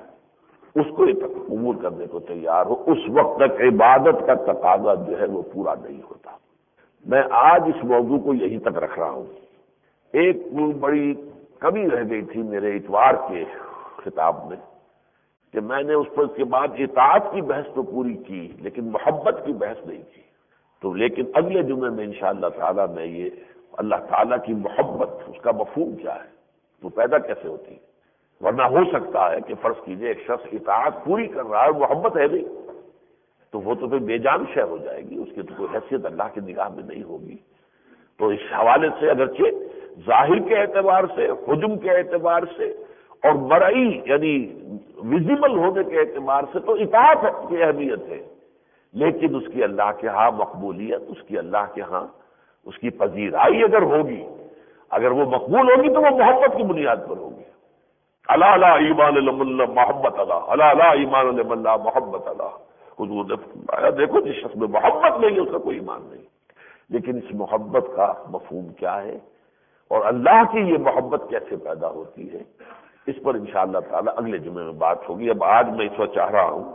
ہے اس کو قبول کرنے کو تیار ہو، اس وقت تک عبادت کا تقاضا جو ہے وہ پورا نہیں ہوتا۔ میں آج اس موضوع کو یہیں تک رکھ رہا ہوں۔ ایک بڑی کمی رہ گئی تھی میرے اتوار کے خطاب میں کہ میں نے اس پر کے بعد اطاعت کی بحث تو پوری کی لیکن محبت کی بحث نہیں کی، تو لیکن اگلے جمعے میں انشاءاللہ تعالی میں یہ اللہ تعالیٰ کی محبت، اس کا مفہوم کیا ہے، وہ پیدا کیسے ہوتی ہے۔ ورنہ ہو سکتا ہے کہ فرض کیجئے ایک شخص اطاعت پوری کر رہا ہے اور محبت ہے نہیں، تو وہ تو پھر بے جان شے ہو جائے گی، اس کی تو کوئی حیثیت اللہ کی نگاہ میں نہیں ہوگی۔ تو اس حوالے سے اگرچہ ظاہر کے اعتبار سے، حجم کے اعتبار سے اور مرئی یعنی ویزیبل ہونے کے اعتبار سے تو اطاعت کی اہمیت ہے، لیکن اس کی اللہ کے ہاں مقبولیت، اس کی اللہ کے ہاں اس کی پذیرائی اگر ہوگی، اگر وہ مقبول ہوگی تو وہ محبت کی بنیاد پر ہوگی۔ الا لا ایمان لمن لا محبت اللہ، الا لا ایمان لمن لا محبت اللہ۔ حضور نے فرمایا دیکھو جس شخص میں محبت نہیں ہے اس کا کوئی ایمان نہیں۔ لیکن اس محبت کا مفہوم کیا ہے اور اللہ کی یہ محبت کیسے پیدا ہوتی ہے، اس پر انشاءاللہ تعالی اگلے جمعے میں بات ہوگی۔ اب آج میں اس وقت چاہ رہا ہوں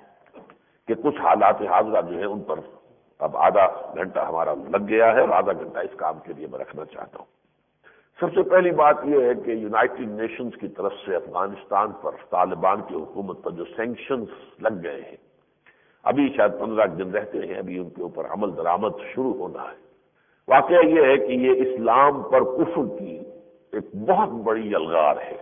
کہ کچھ حالات حاضرہ جو ہیں ان پر اب آدھا گھنٹہ ہمارا لگ گیا ہے اور آدھا گھنٹہ اس کام کے لیے میں رکھنا چاہتا ہوں۔ سب سے پہلی بات یہ ہے کہ یونائٹڈ نیشنز کی طرف سے افغانستان پر طالبان کی حکومت پر جو سینکشنز لگ گئے ہیں، ابھی شاید پندرہ دن رہتے ہیں، ابھی ان کے اوپر عمل درآمد شروع ہونا ہے۔ واقعہ یہ ہے کہ یہ اسلام پر کفر کی ایک بہت بڑی یلغار ہے۔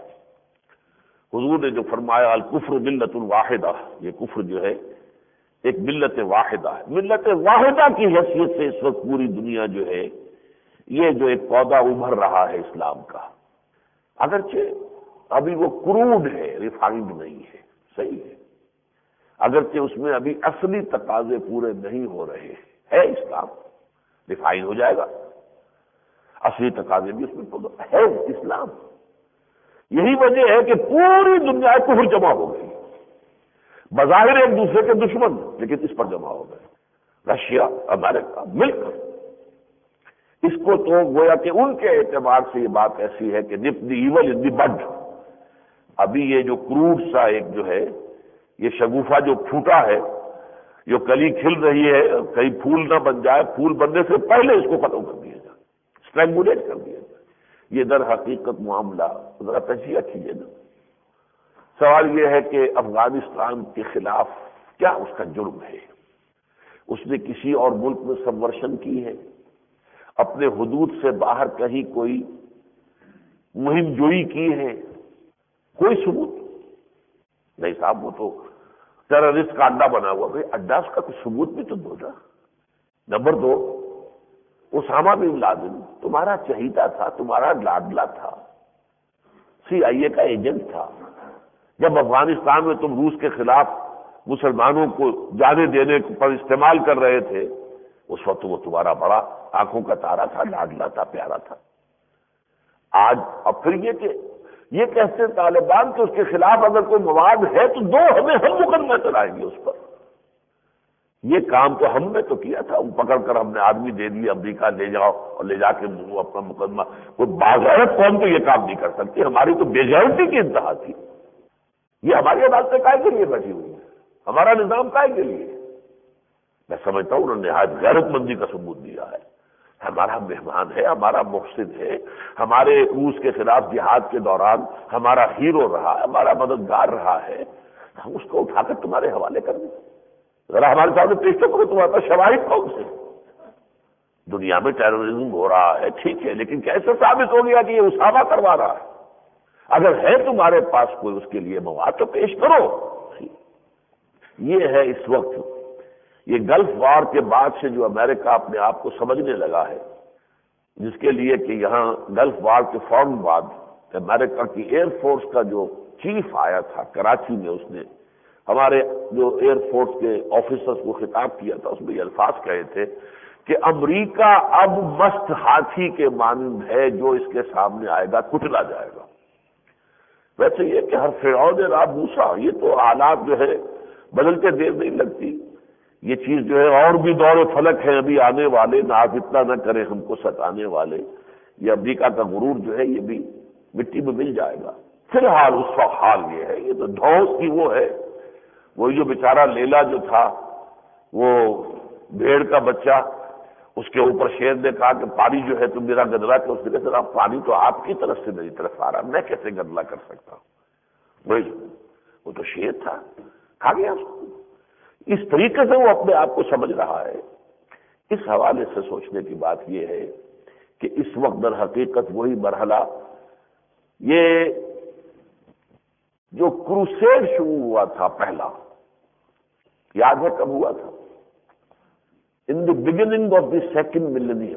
حضور نے جو فرمایا الکفر ملت واحدہ، یہ کفر جو ہے ایک ملت واحدہ ہے۔ ملت واحدہ کی حیثیت سے اس وقت پوری دنیا جو ہے یہ جو ایک پودا ابھر رہا ہے اسلام کا، اگرچہ ابھی وہ کروڈ ہے، ریفائنڈ نہیں ہے، صحیح ہے، اگرچہ اس میں ابھی اصلی تقاضے پورے نہیں ہو رہے، ہے اسلام، ریفائن ہو جائے گا، اصلی تقاضے بھی اس میں ہے اسلام۔ یہی وجہ ہے کہ پوری دنیا کفر جمع ہو گئی، بظاہر ایک دوسرے کے دشمن لیکن اس پر جمع ہو گئے، رشیا، امریکہ، ملک۔ اس کو تو گویا کہ ان کے اعتبار سے یہ بات ایسی ہے کہ نپ دی ایول ان دی بڈ، ابھی یہ جو کروڈ سا ایک جو ہے یہ شگوفہ جو پھوٹا ہے، جو کلی کھل رہی ہے، کہیں پھول نہ بن جائے، پھول بننے سے پہلے اس کو ختم کر دیا جائے، اسٹرینگولیٹ کر دیا جائے۔ یہ در حقیقت معاملہ ذرا تجزیہ کیجیے نا۔ سوال یہ ہے کہ افغانستان کے خلاف کیا اس کا جرم ہے؟ اس نے کسی اور ملک میں سبورشن کی ہے؟ اپنے حدود سے باہر کہیں کوئی مہم جوئی کی ہے؟ کوئی ثبوت نہیں صاحب، وہ تو ٹیررسٹ کا اڈا بنا ہوا۔ بھائی اڈا اس کا کوئی ثبوت بھی تو دو نا۔ نمبر دو، اسامہ بن لادن تمہارا چہیتا تھا، تمہارا لاڈلا تھا، سی آئی اے کا ایجنٹ تھا۔ جب افغانستان میں تم روس کے خلاف مسلمانوں کو جانے دینے پر استعمال کر رہے تھے، اس وقت وہ تمہارا بڑا آنکھوں کا تارا تھا، لاڈلا تھا، پیارا تھا۔ آج اب پھر یہ کہ یہ کہتے ہیں طالبان کہ اس کے خلاف اگر کوئی مواد ہے تو دو، ہمیں ہم مقدمہ چلائیں گے اس پر۔ یہ کام تو ہم نے تو کیا تھا، پکڑ کر ہم نے آدمی دے دیے امریکہ لے جاؤ اور لے جا کے وہ اپنا مقدمہ، کوئی باغیرت قوم تو یہ کام نہیں کر سکتی، ہماری تو بے غیرتی کی انتہا تھی۔ یہ ہماری عدالتیں کائے کے لیے بیٹھی ہوئی ہیں، ہمارا نظام کائے کے لیے؟ میں سمجھتا ہوں انہوں نے نہایت غیرت مندی کا ثبوت دیا ہے۔ ہمارا مہمان ہے، ہمارا محسن ہے، ہمارے روس کے خلاف جہاد کے دوران ہمارا ہیرو رہا ہے، ہمارا مددگار رہا ہے، ہم اس کو اٹھا کر تمہارے حوالے کر دیں؟ ذرا ہمارے سامنے پیش تو کرو، تمہارے پاس شواہد کون سے؟ دنیا میں ٹیررزم ہو رہا ہے، ٹھیک ہے، لیکن کیسے ثابت ہو گیا کہ یہ اسامہ کروا رہا ہے؟ اگر ہے تمہارے پاس کوئی اس کے لیے مواد تو پیش کرو۔ یہ ہے اس وقت یہ گلف وار کے بعد سے جو امریکہ اپنے آپ کو سمجھنے لگا ہے، جس کے لیے کہ یہاں گلف وار کے فوراً بعد امریکہ کی ایئر فورس کا جو چیف آیا تھا کراچی میں، اس نے ہمارے جو ایئر فورس کے آفیسرز کو خطاب کیا تھا، اس میں یہ الفاظ کہے تھے کہ امریکہ اب مست ہاتھی کے مانند ہے، جو اس کے سامنے آئے گا کچلا جائے گا۔ ویسے یہ کہ ہر فرعون را موسیٰ، یہ تو حالات جو ہے بدلتے دیر نہیں لگتی، یہ چیز جو ہے اور بھی دور فلک ہے ابھی آنے والے، نہ آپ اتنا نہ کریں ہم کو ستانے والے، یہ امریکہ کا غرور جو ہے یہ بھی مٹی میں مل جائے گا۔ فی الحال اس کا حال یہ ہے، یہ تو دھوس کی وہ ہے، وہی جو بیچارہ لیلا جو تھا، وہ بھیڑ کا بچہ، اس کے اوپر شیر نے کہا کہ پانی جو ہے تم میرا گدلا، کہ اس نے کہا سر پانی تو آپ کی طرف سے میری طرف آ رہا، میں کیسے گدلا کر سکتا ہوں؟ وہی وہ تو شیر تھا، کھا گیا اس کو۔ اس طریقے سے وہ اپنے آپ کو سمجھ رہا ہے۔ اس حوالے سے سوچنے کی بات یہ ہے کہ اس وقت در حقیقت وہی مرحلہ، یہ جو کروسیڈ شروع ہوا تھا پہلا، یاد ہے کب ہوا تھا؟ In the beginning of the second millennium.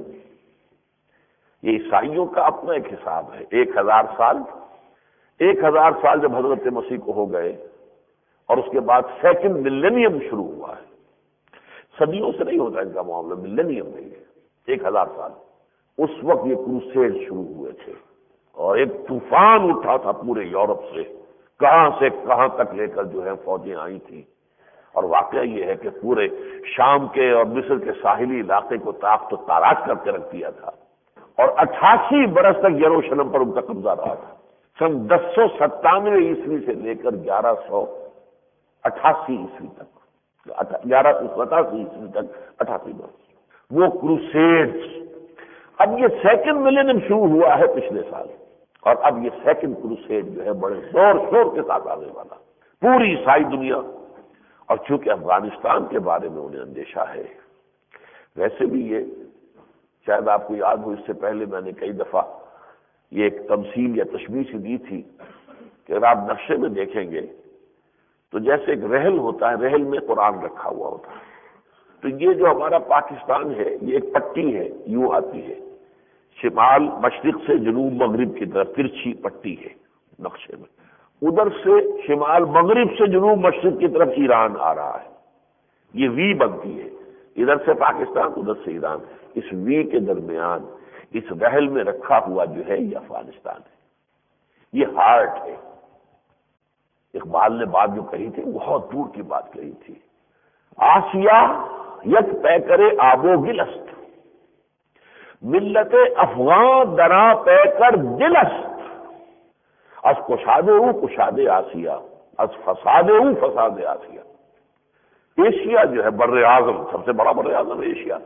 یہ عیسائیوں کا اپنا ایک حساب ہے، ایک ہزار سال ایک ہزار سال جب حضرت مسیح کو ہو گئے، اور اس کے بعد سیکنڈ ملینیم شروع ہوا ہے۔ صدیوں سے نہیں ہوتا ان کا معاملہ، ملینیم نہیں ہے، ایک ہزار سال۔ اس وقت یہ کروسیڈ شروع ہوئے تھے، اور ایک طوفان اٹھا تھا پورے یورپ سے، کہاں سے کہاں تک لے کر جو ہے فوجیں آئی تھیں، اور واقعہ یہ ہے کہ پورے شام کے اور مصر کے ساحلی علاقے کو تاخت و تاراج کر کے رکھ دیا تھا، اور اٹھاسی برس تک یروشلم پر ان کا قبضہ رہا تھا۔ سن دس سو ستانوے عیسوی سے لے کر گیارہ سو اٹھاسی عیسوی تک، گیارہ سو ستاسی عیسوی تک اٹھاسی برس وہ کروسیڈز۔ اب یہ سیکنڈ ملینیم شروع ہوا ہے پچھلے سال، اور اب یہ سیکنڈ کروسیڈ جو ہے بڑے زور شور کے ساتھ آنے والا پوری عیسائی دنیا۔ اور چونکہ افغانستان کے بارے میں انہیں اندیشہ ہے، ویسے بھی یہ شاید آپ کو یاد ہو، اس سے پہلے میں نے کئی دفعہ یہ ایک تمثیل یا تشبیہ سی دی تھی کہ اگر آپ نقشے میں دیکھیں گے تو جیسے ایک رحل ہوتا ہے، رحل میں قرآن رکھا ہوا ہوتا ہے، تو یہ جو ہمارا پاکستان ہے یہ ایک پٹی ہے، یوں آتی ہے شمال مشرق سے جنوب مغرب کی طرف ترچھی پٹی ہے نقشے میں، ادھر سے شمال مغرب سے جنوب مشرق کی طرف ایران آ رہا ہے، یہ وی بنتی ہے، ادھر سے پاکستان ادھر سے ایران، اس وی کے درمیان اس رحل میں رکھا ہوا جو ہے یہ افغانستان ہے، یہ ہارٹ ہے۔ اقبال نے بات جو کہی تھی بہت دور کی بات کہی تھی، آسیہ یک پے کرے آب و گلست، ملت افغان درا پے کر دلست، از کشادے ہوں کشادے آسیہ، از فسادے ہوں فساد آسیہ۔ ایشیا جو ہے بر اعظم، سب سے بڑا بر اعظم ایشیا،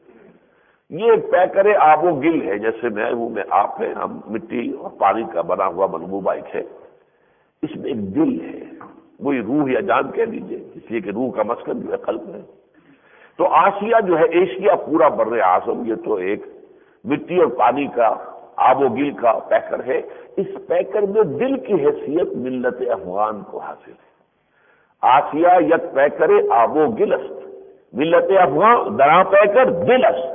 یہ ایک پیکر آب و گل ہے، جیسے میں ہوں میں آپ ہیں، ہم مٹی اور پانی کا بنا ہوا منبوبہ ایک ہے، اس میں ایک دل ہے، وہی روح یا جان کہہ دیجئے، اس لیے کہ روح کا مسکن جو ہے قلب ہے۔ تو آسیہ جو ہے ایشیا پورا بر اعظم، یہ تو ایک مٹی اور پانی کا آب و گل کا پیکر ہے، اس پیکر میں دل کی حیثیت ملت افغان کو حاصل ہے۔ آسیہ یک پیکر آب و گلست، ملت افغان درا پیکر دلست،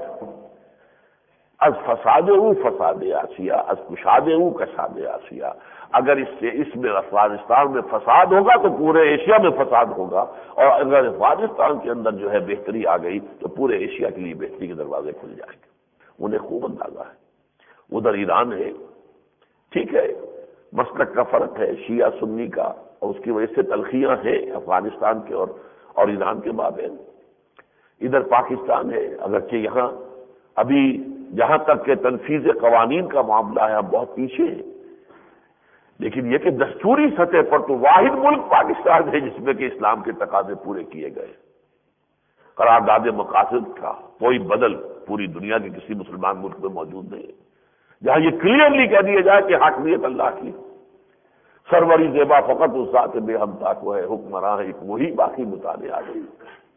از فساد او فساد آسیہ، از کشاد او کشاد آسیہ۔ اگر اس سے اس میں افغانستان میں فساد ہوگا تو پورے ایشیا میں فساد ہوگا، اور اگر افغانستان کے اندر جو ہے بہتری آ گئی تو پورے ایشیا کے لیے بہتری کے دروازے کھل جائیں گے۔ انہیں خوب اندازہ ہے۔ ادھر ایران ہے، ٹھیک ہے، مسلک کا فرق ہے شیعہ سنی کا، اور اس کی وجہ سے تلخیاں ہیں افغانستان کے اور اور ایران کے مابین۔ ادھر پاکستان ہے، اگرچہ یہاں ابھی جہاں تک کہ تنفیذ قوانین کا معاملہ ہے ہم بہت پیچھے ہیں، لیکن یہ کہ دستوری سطح پر تو واحد ملک پاکستان ہے جس میں کہ اسلام کے تقاضے پورے کیے گئے۔ قرارداد مقاصد کا کوئی بدل پوری دنیا کے کسی مسلمان ملک میں موجود نہیں ہے، جہاں یہ کلیئرلی کہہ دیا جائے کہ حاکمیت اللہ کی، سروری زیبا فقط اس ذات بے ہمتا کو ہے، حکمراں ہے ایک وہی، باقی مطالعے آ گئی۔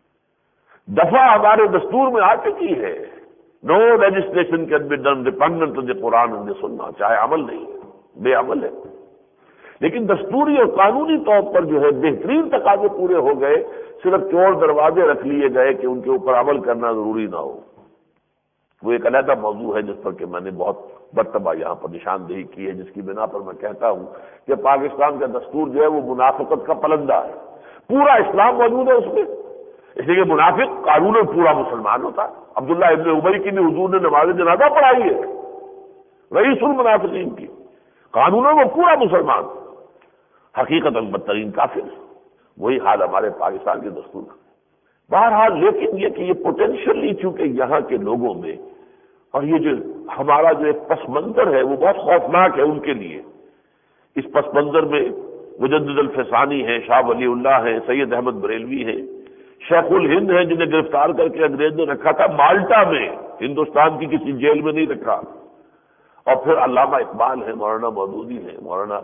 دفعہ ہمارے دستور میں آ چکی ہے، no legislation can be done repugnant to the Quran and the Sunnah, چاہے عمل نہیں ہے، بے عمل ہے، لیکن دستوری اور قانونی طور پر جو ہے بہترین تقاضے پورے ہو گئے، صرف چور دروازے رکھ لیے گئے کہ ان کے اوپر عمل کرنا ضروری نہ ہو. وہ ایک علیحدہ موضوع ہے جس پر کہ میں نے بہت مرتبہ یہاں پر نشاندہی کی ہے، جس کی بنا پر میں کہتا ہوں کہ پاکستان کا دستور جو ہے وہ منافقت کا پلندہ ہے. پورا اسلام موجود ہے اس میں، اس لیے کہ منافق قانون پورا مسلمان ہوتا ہے. عبداللہ ابن ابی کی بھی حضور نے نماز جنازہ پڑھائی ہے، رئیس المنافقین کی، قانونوں میں پورا مسلمان، حقیقت بدترین کافر. وہی حال ہمارے پاکستان کے دستور کا. بہرحال لیکن یہ کہ یہ پوٹینشلی چونکہ یہاں کے لوگوں میں، اور یہ جو ہمارا جو ایک پس منظر ہے وہ بہت خوفناک ہے ان کے لیے. اس پس منظر میں مجدد الفسانی ہیں، شاہ ولی اللہ ہیں، سید احمد بریلوی ہیں، شیخ الہند ہیں جنہیں گرفتار کر کے انگریز نے رکھا تھا مالٹا میں، ہندوستان کی کسی جیل میں نہیں رکھا. اور پھر علامہ اقبال ہیں، مولانا مودودی ہیں، مولانا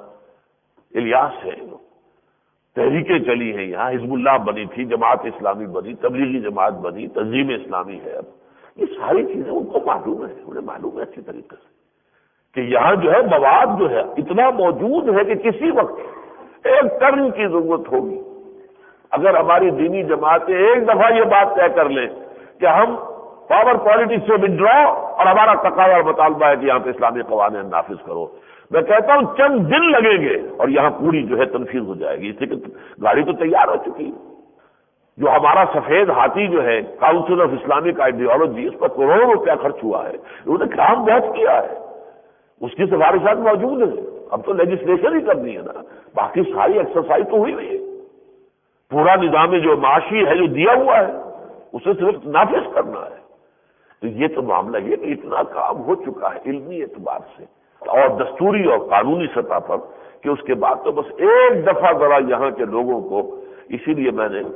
الیاس ہیں. تحریکیں چلی ہیں یہاں، حزب اللہ بنی تھی، جماعت اسلامی بنی، تبلیغی جماعت بنی، تنظیم اسلامی ہے. اب یہ ساری چیزیں ان کو معلوم ہے، انہیں معلوم ہے اچھی طریقے سے کہ یہاں جو ہے مواد جو ہے اتنا موجود ہے کہ کسی وقت ایک ٹرن کی ضرورت ہوگی. اگر ہماری دینی جماعتیں ایک دفعہ یہ بات طے کر لیں کہ ہم پاور پالیٹکس سے ودرا اور ہمارا تقاضا اور مطالبہ ہے کہ یہاں پہ اسلامی قوانین نافذ کرو، میں کہتا ہوں چند دن لگیں گے اور یہاں پوری جو ہے تنفیذ ہو جائے گی. اس لیے کہ گاڑی تو تیار ہو چکی ہے. جو ہمارا سفید ہاتھی جو ہے کاؤنسل آف اسلامک آئیڈیالوجی، اس پر کروڑوں روپیہ خرچ ہوا ہے، انہوں نے کام بہت کیا ہے، اس کی سفارشات موجود ہیں. اب تو لیجسلیشن ہی کرنی ہے نا، باقی ساری ایکسرسائز تو ہوئی ہوئی ہے. پورا نظام جو معاشی ہے جو دیا ہوا ہے اسے صرف نافذ کرنا ہے. تو یہ تو معاملہ یہ کہ اتنا کام ہو چکا ہے علمی اعتبار سے اور دستوری اور قانونی سطح پر کہ اس کے بعد تو بس ایک دفعہ ذرا یہاں کے لوگوں کو. اسی لیے میں نے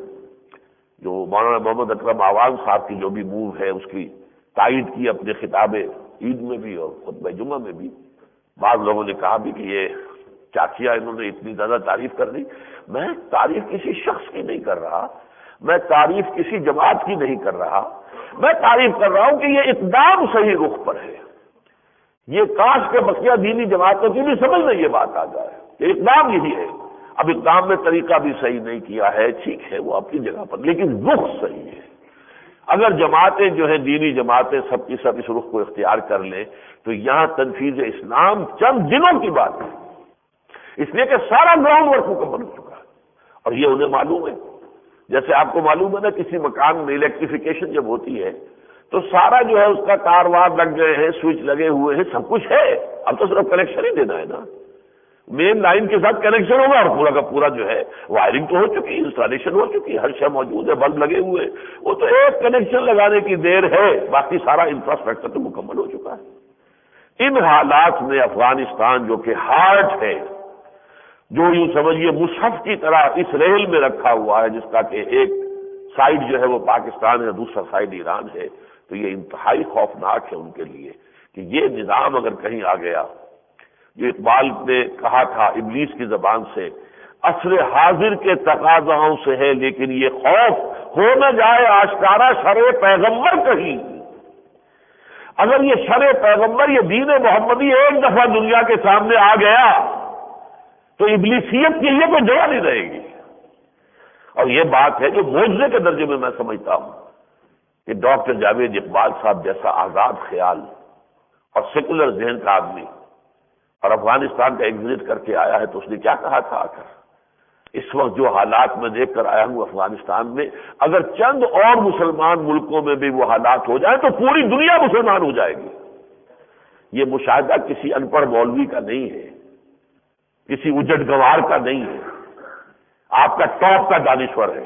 جو مولانا محمد اکرم آواز صاحب کی جو بھی موو ہے اس کی تائید کی اپنے خطاب عید میں بھی اور خطبہ جمعہ میں بھی. بعض لوگوں نے کہا بھی کہ یہ چاچیا انہوں نے اتنی زیادہ تعریف کر دی. میں تعریف کسی شخص کی نہیں کر رہا، میں تعریف کسی جماعت کی نہیں کر رہا، میں تعریف کر رہا ہوں کہ یہ اقدام صحیح رخ پر ہے. یہ کاش کے بقیہ دینی جماعتوں کی بھی سمجھ میں یہ بات آ جائے کہ اقدام یہی ہے. اب اقدام میں طریقہ بھی صحیح نہیں کیا ہے، ٹھیک ہے وہ اپنی جگہ پر، لیکن رخ صحیح ہے. اگر جماعتیں جو ہیں دینی جماعتیں سب کی سب اس رخ کو اختیار کر لیں تو یہاں تنفیذ اسلام چند دنوں کی بات ہے. اس لیے کہ سارا گراؤنڈ ورک مکمل ہو چکا ہے اور یہ انہیں معلوم ہے. جیسے آپ کو معلوم ہے نا کسی مکان میں الیکٹریفیکیشن جب ہوتی ہے تو سارا جو ہے اس کا تار وار لگ گئے ہیں، سوئچ لگے ہوئے ہیں، سب کچھ ہے، اب تو صرف کنیکشن ہی دینا ہے نا. مین لائن کے ساتھ کنیکشن ہوگا اور پورا کا پورا جو ہے وائرنگ تو ہو چکی، انسٹالیشن ہو چکی، ہر شے موجود ہے، بلب لگے ہوئے، وہ تو ایک کنیکشن لگانے کی دیر ہے، باقی سارا انفراسٹرکچر تو مکمل ہو چکا ہے. ان حالات میں افغانستان جو کہ ہارٹ ہے، جو یوں سمجھیے مصحف کی طرح اس ریل میں رکھا ہوا ہے جس کا کہ ایک سائڈ جو ہے وہ پاکستان ہے، دوسرا سائڈ ایران ہے، تو یہ انتہائی خوفناک ہے ان کے لیے کہ یہ نظام اگر کہیں آ گیا، جو اقبال نے کہا تھا ابلیس کی زبان سے، عصر حاضر کے تقاضاؤں سے ہے لیکن یہ خوف ہو نہ جائے آشکارا شرع پیغمبر کہیں. اگر یہ شرع پیغمبر، یہ دین محمدی ایک دفعہ دنیا کے سامنے آ گیا تو ابلیسیت کے لیے کوئی جگہ نہیں رہے گی. اور یہ بات ہے جو معجزے کے درجے میں میں سمجھتا ہوں کہ ڈاکٹر جاوید اقبال صاحب جیسا آزاد خیال اور سیکولر ذہن کا آدمی اور افغانستان کا ایگزٹ کر کے آیا ہے تو اس نے کیا کہا تھا. آ کر اس وقت جو حالات میں دیکھ کر آیا ہوں افغانستان میں، اگر چند اور مسلمان ملکوں میں بھی وہ حالات ہو جائیں تو پوری دنیا مسلمان ہو جائے گی. یہ مشاہدہ کسی ان پڑھ مولوی کا نہیں ہے، کسی اجڑ گوار کا نہیں ہے، آپ کا ٹاپ کا دانشور ہے.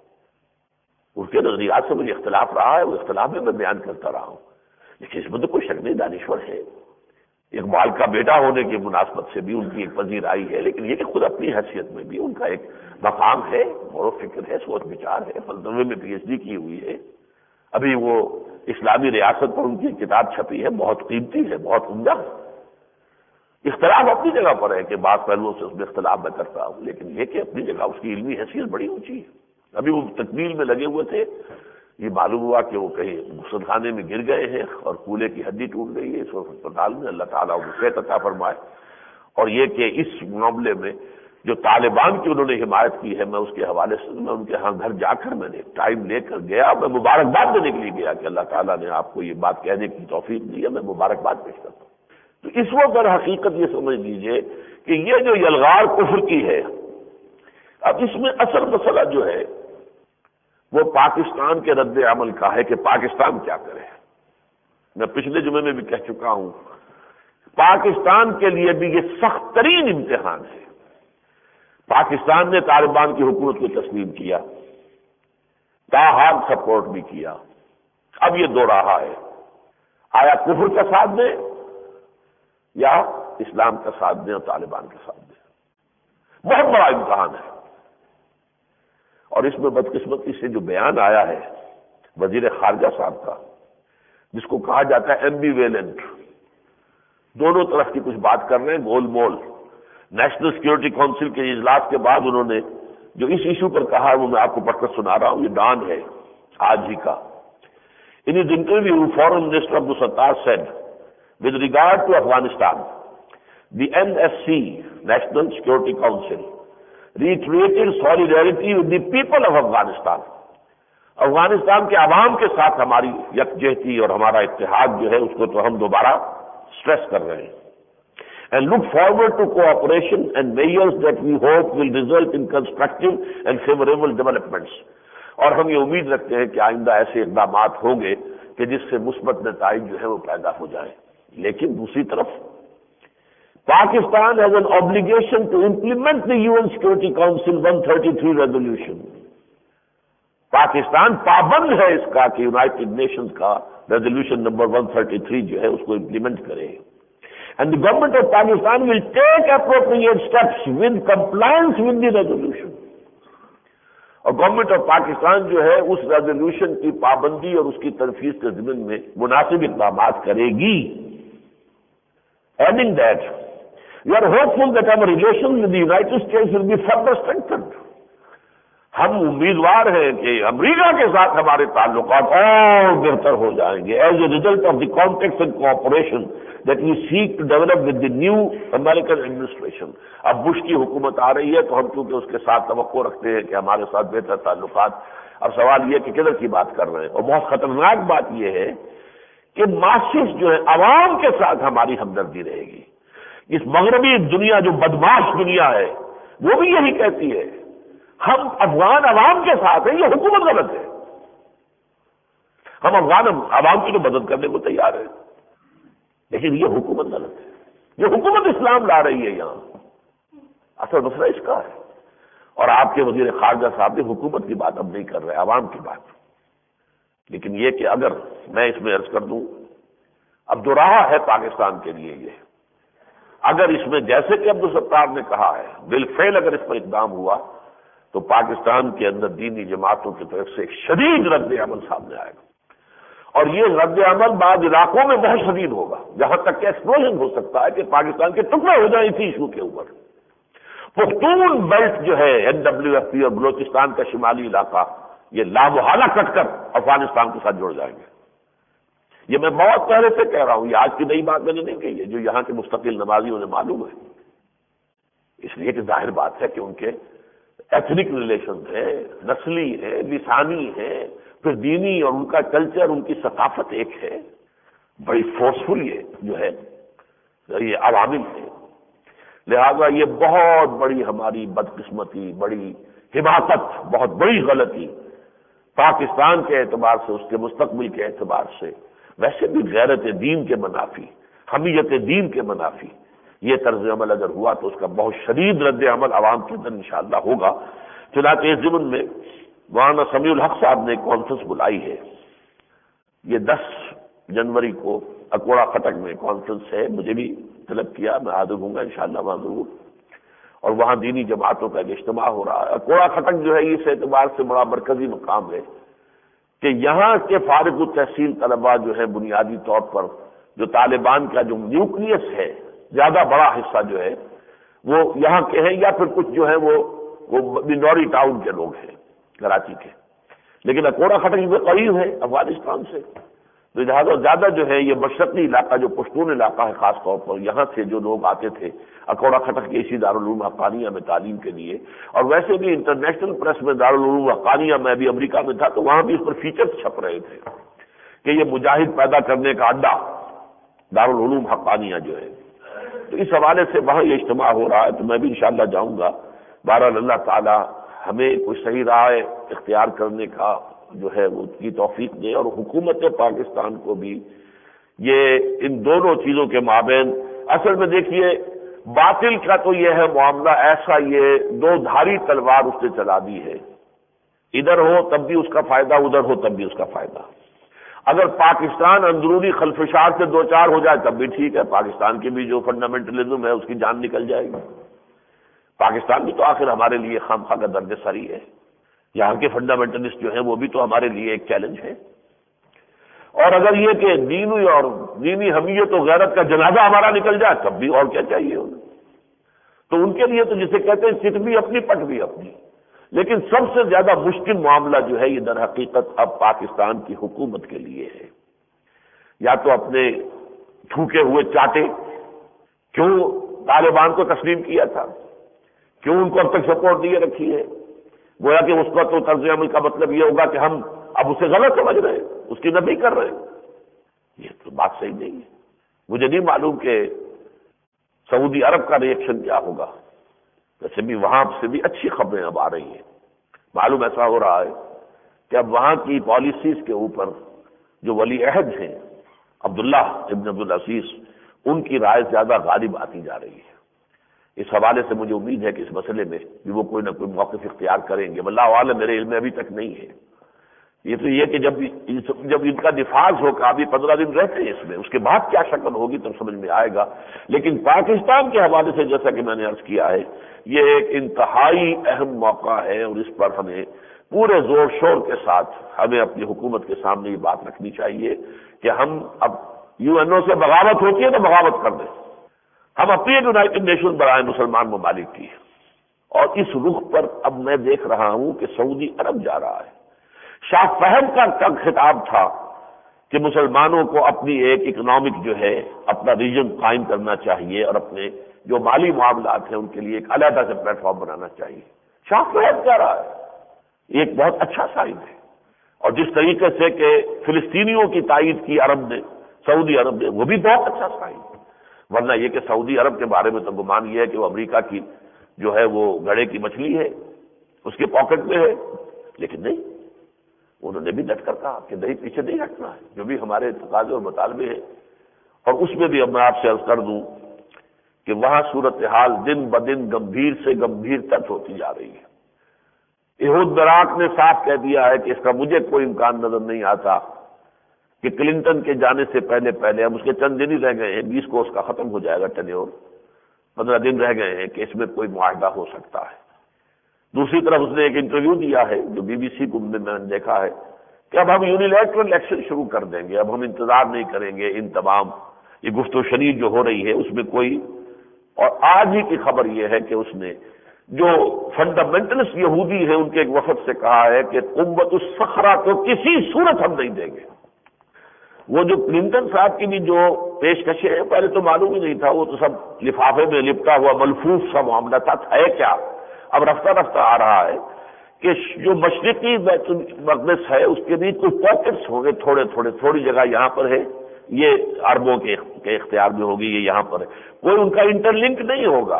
اس کے نظریات سے مجھے اختلاف رہا ہے، وہ اختلاف میں میں بیان کرتا رہا ہوں، لیکن اس میں تو کوئی شک نہیں دانشور ہے. اقبال کا بیٹا ہونے کی مناسبت سے بھی ان کی ایک پذیرائی ہے، لیکن یہ کہ خود اپنی حیثیت میں بھی ان کا ایک مقام ہے، غور و فکر ہے، سوچ بچار ہے، فلسفے میں پی ایچ ڈی کی ہوئی ہے. ابھی وہ اسلامی ریاست پر ان کی کتاب چھپی ہے، بہت قیمتی ہے، بہت عمدہ. اختلاف اپنی جگہ پر ہے کہ بعض پہلوؤں سے اس میں اختلاف میں کرتا ہوں، لیکن یہ کہ اپنی جگہ اس کی علمی حیثیت بڑی اونچی ہے. ابھی وہ تکمیل میں لگے ہوئے تھے، یہ معلوم ہوا کہ وہ کہیں غسل خانے میں گر گئے ہیں اور کولے کی ہڈی ٹوٹ گئی ہے اس وقت اسپتال میں. اللہ تعالیٰ ان کو صحت عطا فرمائے. اور یہ کہ اس معاملے میں جو طالبان کی انہوں نے حمایت کی ہے، میں اس کے حوالے سے میں ان کے ہاں گھر جا کر میں نے ٹائم لے کر گیا، میں مبارکباد دینے کے لیے گیا کہ اللہ تعالیٰ نے آپ کو یہ بات کہنے کی توفیق دی ہے، میں مبارکباد پیش کرتا ہوں۔ تو اس وقت در حقیقت یہ سمجھ لیجئے کہ یہ جو یلغار کفر کی ہے، اب اس میں اصل مسئلہ جو ہے وہ پاکستان کے رد عمل کا ہے کہ پاکستان کیا کرے۔ میں پچھلے جمعے میں بھی کہہ چکا ہوں، پاکستان کے لیے بھی یہ سخت ترین امتحان ہے۔ پاکستان نے طالبان کی حکومت کو تسلیم کیا، تاحال سپورٹ بھی کیا، اب یہ دو راہ ہے، آیا کفر کا ساتھ دیں یا اسلام کا ساتھ دیں اور طالبان کے ساتھ دیں۔ بہت بڑا امتحان ہے، اور اس میں بدقسمتی سے جو بیان آیا ہے وزیر خارجہ صاحب کا، جس کو کہا جاتا ہے ایمبی ویلنٹ، دونوں طرف کی کچھ بات کر رہے ہیں گول مول۔ نیشنل سیکورٹی کونسل کے اجلاس کے بعد انہوں نے جو اس ایشو پر کہا ہے وہ میں آپ کو پڑھ کر سنا رہا ہوں، یہ ڈان ہے آج ہی کا۔ In his interview, Foreign Minister Abdul Sattar said, with regard to Afghanistan, the N S C, National Security Council, reiterated solidarity with the people of Afghanistan. Afghanistan کے عوام کے ساتھ ہماری یکجہتی اور ہمارا اتحاد جو ہے اس کو تو ہم دوبارہ سٹریس کر رہے ہیں. And look forward to cooperation and measures that we hope will result in constructive and favorable developments. اور ہم یہ امید رکھتے ہیں کہ آئندہ ایسے اقدامات ہوں گے کہ جس سے مثبت نتائج جو ہے وہ پیدا ہو جائیں. لیکن دوسری طرف Pakistan has an obligation to implement the U N Security Council one thirty-three resolution. Pakistan پابند ہے اس کا کہ یونائٹڈ نیشنز کا ریزولوشن نمبر one thirty-three جو ہے اس کو امپلیمنٹ کرے. And the government of Pakistan will take appropriate steps with compliance with the resolution. اور گورنمنٹ آف پاکستان جو ہے اس ریزولوشن کی پابندی اور اس کی تنفیذ کے ضمن میں مناسب اقدامات کرے گی. Adding that, we are hopeful that our relations with the United States will be further strengthened. ہم امیدوار ہیں کہ امریکہ کے ساتھ ہمارے تعلقات اور بہتر ہو جائیں گے as a result of the contacts and cooperation that we seek to develop with the new American administration. اب بش کی حکومت آ رہی ہے تو ہم کیونکہ اس کے ساتھ توقع رکھتے ہیں کہ ہمارے ساتھ بہتر تعلقات. اب سوال یہ کہ کدھر کی بات کر رہے ہیں. اور بہت خطرناک بات یہ ہے کہ ماسس جو ہے عوام کے ساتھ ہماری ہمدردی رہے گی. اس مغربی دنیا جو بدماش دنیا ہے وہ بھی یہی کہتی ہے ہم افغان عوام کے ساتھ ہیں. یہ حکومت غلط ہے. ہم افغان عوام کی تو مدد کرنے کو تیار ہیں لیکن یہ حکومت غلط ہے. یہ حکومت اسلام لا رہی ہے یہاں. اصل مسئلہ اس کا ہے. اور آپ کے وزیر خارجہ صاحب بھی حکومت کی بات اب نہیں کر رہے، عوام کی بات. لیکن یہ کہ اگر میں اس میں عرض کر دوں اب دو راہ ہے پاکستان کے لیے. یہ اگر اس میں جیسے کہ عبدالستار نے کہا ہے بالفعل اگر اس پر اقدام ہوا تو پاکستان کے اندر دینی جماعتوں کی طرف سے ایک شدید رد عمل سامنے آئے گا. اور یہ رد عمل بعض علاقوں میں بہت شدید ہوگا جہاں تک کہ ایکسپلوژن ہو سکتا ہے کہ پاکستان کے ٹکڑے ہو جائیں اسی ایشو کے اوپر. پختون بیلٹ جو ہے این ڈبلیو ایف پی اور بلوچستان کا شمالی علاقہ یہ لامحالہ کٹ کر افغانستان کے ساتھ جڑ جائیں گے. یہ میں بہت پہلے سے کہہ رہا ہوں، یہ آج کی نئی بات میں نے نہیں کہی ہے، جو یہاں کے مستقل نمازیوں نے معلوم ہے. اس لیے کہ ظاہر بات ہے کہ ان کے ایتھنک ریلیشن ہے، نسلی ہے، لسانی ہے، پھر دینی اور ان کا کلچر ان کی ثقافت ایک ہے. بڑی فورسفل یہ جو ہے یہ عوامل ہے. لہذا یہ بہت بڑی ہماری بدقسمتی، بڑی حماقت، بہت بڑی غلطی پاکستان کے اعتبار سے، اس کے مستقبل کے اعتبار سے، ویسے بھی غیرت دین کے منافی، حمیت دین کے منافی یہ طرز عمل اگر ہوا تو اس کا بہت شدید رد عمل عوام کے اندر انشاءاللہ ہوگا. چنانچہ اس ضمن میں مولانا سمیع الحق صاحب نے ایک کانفرنس بلائی ہے. یہ دس جنوری کو اکوڑا خٹک میں کانفرنس ہے. مجھے بھی طلب کیا، میں حاضر ہوں گا انشاءاللہ وہاں ضرور. اور وہاں دینی جماعتوں کا ایک اجتماع ہو رہا ہے. اکوڑا خٹک جو ہے اس اعتبار سے بڑا مرکزی مقام ہے کہ یہاں کے فارغ التحصیل طلباء جو ہے بنیادی طور پر جو طالبان کا جو نیوکلیس ہے زیادہ بڑا حصہ جو ہے وہ یہاں کے ہیں یا پھر کچھ جو ہے وہ وہ بنوری ٹاؤن کے لوگ ہیں کراچی کے. لیکن اکوڑا خٹک میں قریب ہے افغانستان سے. تو لہٰذا زیادہ جو ہے یہ مشرقی علاقہ جو پشتون علاقہ ہے خاص طور پر، یہاں سے جو لوگ آتے تھے اکوڑا کھٹک کے اسی دارالعلوم حقانیہ میں تعلیم کے لیے، اور ویسے بھی انٹرنیشنل پریس میں دارالعلوم حقانیہ میں بھی امریکہ میں تھا تو وہاں بھی اس پر فیچرز چھپ رہے تھے کہ یہ مجاہد پیدا کرنے کا اڈا دارالعلوم حقانیہ جو ہے. تو اس حوالے سے وہاں یہ اجتماع ہو رہا ہے، تو میں بھی انشاءاللہ جاؤں گا. بہرحال اللہ تعالی ہمیں کوئی صحیح راہ اختیار کرنے کا جو ہے وہ کی توفیق دے، اور حکومت پاکستان کو بھی یہ ان دونوں چیزوں کے مابین، اصل میں دیکھیے باطل کا تو یہ ہے معاملہ ایسا، یہ دو دھاری تلوار اس نے چلا دی ہے، ادھر ہو تب بھی اس کا فائدہ، ادھر ہو تب بھی اس کا فائدہ. اگر پاکستان اندرونی خلفشار سے دو چار ہو جائے تب بھی ٹھیک ہے، پاکستان کی بھی جو فنڈامنٹلزم ہے اس کی جان نکل جائے گی. پاکستان بھی تو آخر ہمارے لیے خامخواہ کا درد سری ہے، یہاں کے فنڈامنٹلسٹ جو ہیں وہ بھی تو ہمارے لیے ایک چیلنج ہے. اور اگر یہ کہ دینی اور دینی حمیت و غیرت کا جنازہ ہمارا نکل جائے تب بھی اور کیا چاہیے انہیں. تو ان کے لیے تو جسے کہتے ہیں چٹ بھی اپنی پٹ بھی اپنی. لیکن سب سے زیادہ مشکل معاملہ جو ہے یہ در حقیقت اب پاکستان کی حکومت کے لیے ہے. یا تو اپنے تھوکے ہوئے چاٹے، کیوں طالبان کو تسلیم کیا تھا، کیوں ان کو اب تک سپورٹ دیے رکھی ہے، گویا کہ اس کا تو طرز عمل کا مطلب یہ ہوگا کہ ہم اب اسے غلط سمجھ رہے ہیں، اس کی نفی کر رہے ہیں. یہ تو بات صحیح نہیں ہے. مجھے نہیں معلوم کہ سعودی عرب کا ریئیکشن کیا ہوگا. ویسے بھی وہاں سے بھی اچھی خبریں اب آ رہی ہیں. معلوم ایسا ہو رہا ہے کہ اب وہاں کی پالیسیز کے اوپر جو ولی عہد ہیں عبداللہ ابن عبدالعزیز، ان کی رائے زیادہ غالب آتی جا رہی ہے. اس حوالے سے مجھے امید ہے کہ اس مسئلے میں بھی وہ کوئی نہ کوئی موقف اختیار کریں گے. واللہ عالم میرے علم میں ابھی تک نہیں ہے. یہ تو یہ کہ جب جب ان کا نفاذ ہوگا، ابھی پندرہ دن رہتے ہیں اس میں، اس کے بعد کیا شکل ہوگی تو سمجھ میں آئے گا. لیکن پاکستان کے حوالے سے جیسا کہ میں نے عرض کیا ہے، یہ ایک انتہائی اہم موقع ہے، اور اس پر ہمیں پورے زور شور کے ساتھ ہمیں اپنی حکومت کے سامنے یہ بات رکھنی چاہیے کہ ہم اب یو این او سے بغاوت ہوتی ہے تو بغاوت کر دیں. ہم اپنی یونائٹڈ نیشن برائے مسلمان ممالک کی، اور اس رخ پر اب میں دیکھ رہا ہوں کہ سعودی عرب جا رہا ہے. شاہ فہد کا تک خطاب تھا کہ مسلمانوں کو اپنی ایک اکنامک جو ہے اپنا ریجن قائم کرنا چاہیے، اور اپنے جو مالی معاملات ہیں ان کے لیے ایک علیحدہ سے پلیٹ فارم بنانا چاہیے. شاہ فہد کہہ رہا ہے، یہ ایک بہت اچھا سائن ہے. اور جس طریقے سے کہ فلسطینیوں کی تائید کی عرب نے، سعودی عرب نے، وہ بھی بہت اچھا سائن ہے. ورنہ یہ کہ سعودی عرب کے بارے میں تو گمان یہ ہے کہ وہ امریکہ کی جو ہے وہ گھڑے کی مچھلی ہے، اس کے پاکٹ میں ہے. لیکن نہیں، انہوں نے بھی ڈٹ کر کہا کہ نہیں، پیچھے نہیں ہٹنا ہے، جو بھی ہمارے تقاضے اور مطالبے ہیں. اور اس میں بھی اب میں آپ سے عرض کر دوں کہ وہاں صورتحال دن بدن گمبھیر سے گمبھیر تک ہوتی جا رہی ہے. یہود براک نے صاف کہہ دیا ہے کہ اس کا مجھے کوئی امکان نظر نہیں آتا کہ کلنٹن کے جانے سے پہلے پہلے، اب اس کے چند دن ہی رہ گئے ہیں، بیس کو اس کا ختم ہو جائے گا ٹینیور، پندرہ دن رہ گئے ہیں کہ اس میں کوئی معاہدہ ہو سکتا ہے. دوسری طرف اس نے ایک انٹرویو دیا ہے جو بی بی سی کو میں نے دیکھا ہے کہ اب ہم یونیلیٹرل ایکشن شروع کر دیں گے، اب ہم انتظار نہیں کریں گے. ان تمام یہ گفت و شنید جو ہو رہی ہے اس میں کوئی، اور آج ہی کی خبر یہ ہے کہ اس نے جو فنڈامنٹلسٹ یہودی ہیں ان کے ایک وفد سے کہا ہے کہ قوت الصخرہ کو کسی صورت ہم نہیں دیں گے. وہ جو کلنٹن صاحب کی بھی جو پیشکشیں ہیں، پہلے تو معلوم ہی نہیں تھا، وہ تو سب لفافے میں لپٹا ہوا ملفوف سا معاملہ تھا، ہے کیا. اب رفتہ رفتہ آ رہا ہے کہ جو مشرقی بیت المقدس ہے اس کے بھی کچھ پاکٹس ہوں گے، تھوڑے تھوڑے، تھوڑی جگہ یہاں پر ہے، یہ عربوں کے اختیار میں ہوگی، یہ یہاں پر ہے، کوئی ان کا انٹر لنک نہیں ہوگا.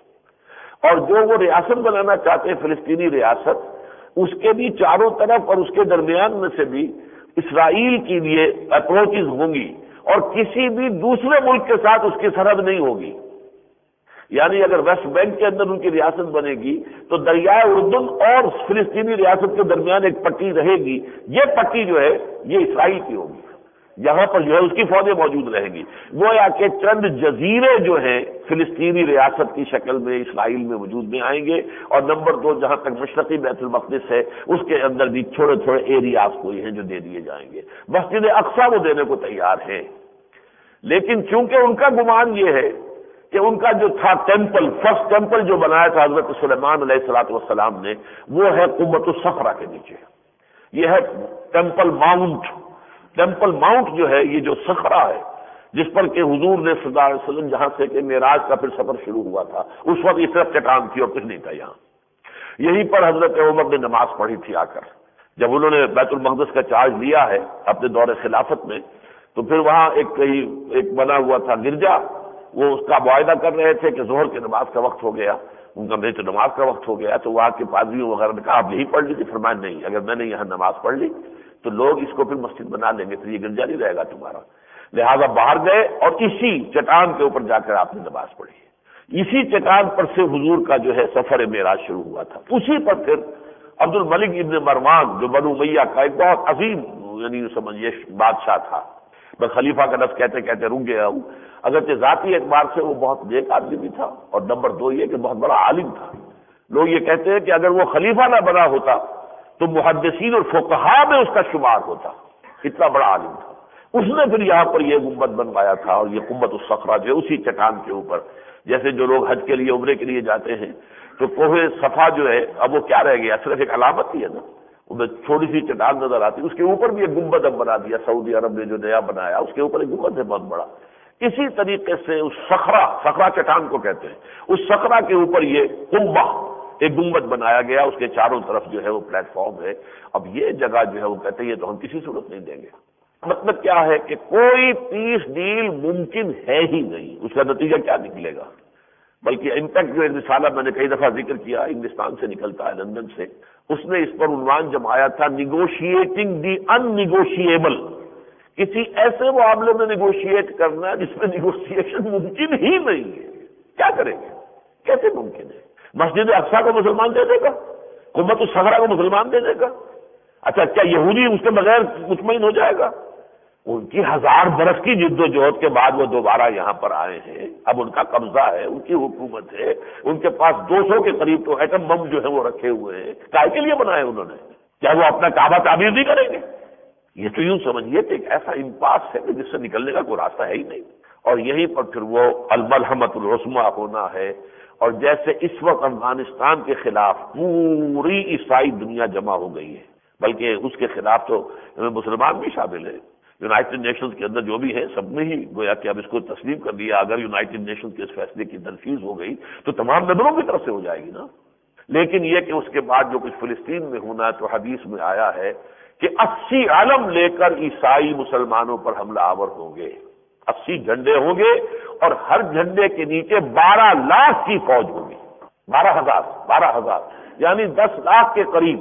اور جو وہ ریاست بنانا چاہتے ہیں فلسطینی ریاست، اس کے بھی چاروں طرف اور اس کے درمیان میں سے بھی اسرائیل کے لیے اپروچز ہوں گی، اور کسی بھی دوسرے ملک کے ساتھ اس کی سرحد نہیں ہوگی. یعنی اگر ویسٹ بینک کے اندر ان کی ریاست بنے گی تو دریائے اردن اور فلسطینی ریاست کے درمیان ایک پٹی رہے گی، یہ پٹی جو ہے یہ اسرائیل کی ہوگی، یہاں پر جو ہے اس کی فوجیں موجود رہیں گی. گویا کہ چند جزیرے جو ہیں فلسطینی ریاست کی شکل میں اسرائیل میں وجود میں آئیں گے. اور نمبر دو، جہاں تک مشرقی بیت المقدس ہے اس کے اندر بھی چھوٹے چھوٹے ایریاز کوئی ہیں جو دے دیے جائیں گے. مسجد اقصیٰ وہ دینے کو تیار ہیں، لیکن چونکہ ان کا گمان یہ ہے کہ ان کا جو تھا ٹیمپل، فرسٹ ٹیمپل جو بنایا تھا حضرت سلیمان علیہ الصلوۃ والسلام نے، وہ ہے قوت الصخرہ کے نیچے. یہ ہے ٹیمپل ماؤنٹ ٹیمپل ماؤنٹ جو ہے، یہ جو صخرہ ہے جس پر کہ حضور نے صلی اللہ علیہ وسلم جہاں سے کہ معراج کا پھر سفر شروع ہوا تھا، اس وقت یہ صرف چٹان تھی اور کچھ نہیں تھا یہاں. یہیں پر حضرت عمر نے نماز پڑھی تھی آ کر. جب انہوں نے بیت المقدس کا چارج لیا ہے اپنے دور خلافت میں، تو پھر وہاں ایک کہیں ایک بنا ہوا تھا گرجا، وہ اس کا معاہدہ کر رہے تھے کہ ظہر کی نماز کا وقت ہو گیا. ان کا نہیں تو نماز کا وقت ہو گیا. تو وہاں کے پادریوں وغیرہ نے کہا آپ یہی پڑھ لیجیے. فرمایا نہیں، اگر میں نے یہاں نماز پڑھ لی تو لوگ اس کو پھر مسجد بنا لیں گے، پھر یہ گرجا نہیں رہے گا تمہارا. لہذا باہر گئے اور اسی چٹان کے اوپر جا کر آپ نے نماز پڑھی. اسی چٹان پر سے حضور کا جو ہے سفر معراج شروع ہوا تھا. اسی پر پھر عبد الملک ابن مروان جو بنو امیہ کا ایک بہت عظیم یعنی سمجھیے بادشاہ تھا، میں خلیفہ کا لفظ کہتے کہتے رک گیا ہوں، اگرچہ ذاتی اعتبار سے وہ بہت نیک آدمی بھی تھا، اور نمبر دو یہ کہ بہت بڑا عالم تھا. لوگ یہ کہتے ہیں کہ اگر وہ خلیفہ نہ بنا ہوتا تو محدثین اور فقہاء میں اس کا شمار ہوتا، اتنا بڑا عالم تھا. اس نے پھر یہاں پر یہ گنبد بنوایا تھا، اور یہ قبۃ الصخرہ جو اسی چٹان کے اوپر، جیسے جو لوگ حج کے لیے عمرے کے لیے جاتے ہیں تو کوہ صفا جو ہے اب وہ کیا رہ گیا، صرف ایک علامت ہی ہے نا، وہ چھوٹی سی چٹان نظر آتی، اس کے اوپر بھی ایک گنبد اب بنا دیا سعودی عرب نے جو نیا بنایا، اس کے اوپر ایک گنبد ہے بہت بڑا. اسی طریقے سے اس صخرہ صخرہ چٹان کو کہتے ہیں، اس صخرہ کے اوپر یہ قبہ ایک گنبد بنایا گیا، اس کے چاروں طرف جو ہے وہ پلیٹ فارم ہے. اب یہ جگہ جو ہے وہ کہتے ہیں یہ تو ہم کسی صورت نہیں دیں گے. مطلب کیا ہے کہ کوئی پیس ڈیل ممکن ہے ہی نہیں. اس کا نتیجہ کیا نکلے گا؟ بلکہ امپیکٹ جو ایک رسالہ میں نے کئی دفعہ ذکر کیا انگلستان سے نکلتا ہے، لندن سے، اس نے اس پر عنوان جمایا تھا نیگوشیٹنگ دی ان نیگوشیبل. کسی ایسے معاملے میں نیگوشیٹ کرنا جس میں نیگوشیشن ممکن ہی نہیں ہے. کیا کریں گے؟ کیسے ممکن ہے؟ مسجد اقصیٰ کو مسلمان دے دے گا؟ قبۃ الصخرہ کو مسلمان دے دے گا؟ اچھا کیا یہودی اس کے بغیر مطمئن ہو جائے گا؟ ان کی ہزار برس کی جد و جہد کے بعد وہ دوبارہ یہاں پر آئے ہیں، اب ان کا قبضہ ہے، ان کی حکومت ہے، ان کے پاس دو سو کے قریب تو ایٹم بم جو ہے وہ رکھے ہوئے ہیں. کائے کے لیے بنائے انہوں نے؟ کیا وہ اپنا کعبہ تعمیر نہیں کریں گے؟ یہ تو یوں سمجھیے کہ ایک ایسا امپاس ہے کہ جس سے نکلنے کا کوئی راستہ ہے ہی نہیں. اور یہیں پر پھر وہ الملحمۃ العظمیٰ ہونا ہے. اور جیسے اس وقت افغانستان کے خلاف پوری عیسائی دنیا جمع ہو گئی ہے، بلکہ اس کے خلاف تو مسلمان بھی شامل ہیں. یونائٹڈ نیشنز کے اندر جو بھی ہے سب میں ہی گویا کہ اب اس کو تسلیم کر دیا. اگر یونائٹڈ نیشنز کے اس فیصلے کی تنفیذ ہو گئی تو تمام ممبروں کی طرف سے ہو جائے گی نا. لیکن یہ کہ اس کے بعد جو کچھ فلسطین میں ہونا ہے تو حدیث میں آیا ہے کہ اسی علم لے کر عیسائی مسلمانوں پر حملہ آور ہوں گے. اسی جھنڈے ہوں گے اور ہر جھنڈے کے نیچے بارہ لاکھ کی فوج ہوگی. بارہ ہزار بارہ ہزار یعنی دس لاکھ کے قریب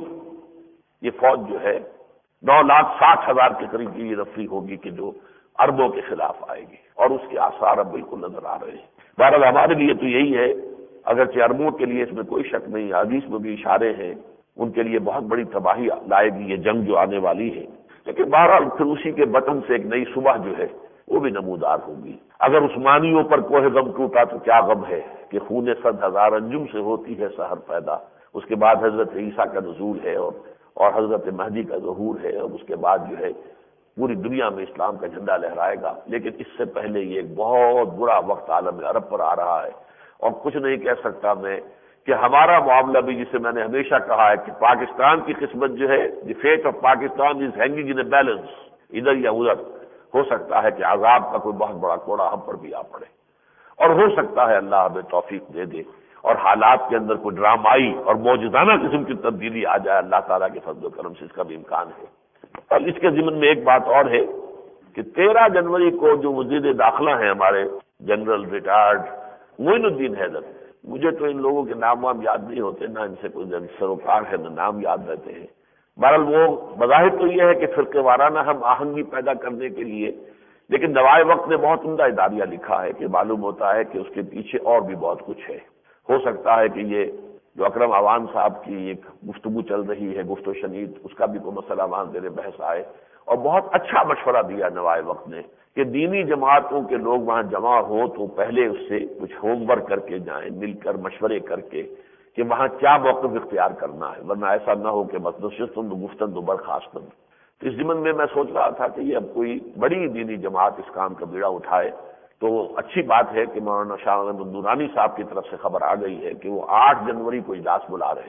یہ فوج جو ہے، نو لاکھ ساٹھ ہزار کے قریب کی یہ رفری ہوگی کہ جو عربوں کے خلاف آئے گی. اور اس کے آثار اب بالکل نظر آ رہے ہیں. بہرحال ہمارے لیے تو یہی ہے، اگرچہ عربوں کے لیے اس میں کوئی شک نہیں، حدیث میں بھی اشارے ہیں، ان کے لیے بہت بڑی تباہی لائے گی یہ جنگ جو آنے والی ہے. لیکن بہرحال پھر اسی کے بٹن سے ایک نئی صبح جو ہے وہ بھی نمودار ہوگی. اگر عثمانیوں پر کوہ غم ٹوٹا تو کیا غم ہے کہ خون صد ہزار انجم سے ہوتی ہے سحر پیدا. اس کے بعد حضرت عیسیٰ کا نزول ہے اور اور حضرت مہدی کا ظہور ہے، اور اس کے بعد جو ہے پوری دنیا میں اسلام کا جھنڈا لہرائے گا. لیکن اس سے پہلے یہ ایک بہت برا وقت عالم عرب پر آ رہا ہے. اور کچھ نہیں کہہ سکتا میں کہ ہمارا معاملہ بھی، جسے میں نے ہمیشہ کہا ہے کہ پاکستان کی قسمت جو ہے، the fate of Pakistan is hanging in a balance, ادھر یا ادھر. ہو سکتا ہے کہ عذاب کا کوئی بہت بڑا کوڑا ہم پر بھی آ پڑے، اور ہو سکتا ہے اللہ ہمیں توفیق دے دے اور حالات کے اندر کوئی ڈرامائی اور معجزانہ قسم کی تبدیلی آ جائے. اللہ تعالیٰ کے فضل و کرم سے اس کا بھی امکان ہے. اور اس کے ضمن میں ایک بات اور ہے کہ تیرہ جنوری کو جو وزیر داخلہ ہیں ہمارے جنرل ریٹائرڈ معین الدین حیدر، مجھے تو ان لوگوں کے نام وام یاد نہیں ہوتے، نہ ان سے کوئی سروکار ہے، نہ نام یاد رہتے ہیں. بہرحال وہ بظاہر تو یہ ہے کہ فرقے وارانہ ہم آہنگی پیدا کرنے کے لیے، لیکن نوائے وقت نے بہت عمدہ اداریہ لکھا ہے کہ معلوم ہوتا ہے کہ اس کے پیچھے اور بھی بہت کچھ ہے. ہو سکتا ہے کہ یہ جو اکرم عوان صاحب کی ایک گفتگو چل رہی ہے، گفت و شنید، اس کا بھی کوئی مسئلہ وہاں زیر بحث آئے. اور بہت اچھا مشورہ دیا نوائے وقت نے کہ دینی جماعتوں کے لوگ وہاں جمع ہوں تو پہلے اس سے کچھ ہوم ورک کر کے جائیں، مل کر مشورے کر کے کہ وہاں کیا موقف اختیار کرنا ہے، ورنہ ایسا نہ ہو کہ بس نشستن و گفتن و برخاستن. تو اس ضمن میں میں سوچ رہا تھا کہ یہ اب کوئی بڑی دینی جماعت اس کام کا بیڑا اٹھائے تو اچھی بات ہے کہ مولانا شاہ احمد نورانی صاحب کی طرف سے خبر آ گئی ہے کہ وہ آٹھ جنوری کو اجلاس بلا رہے ہیں.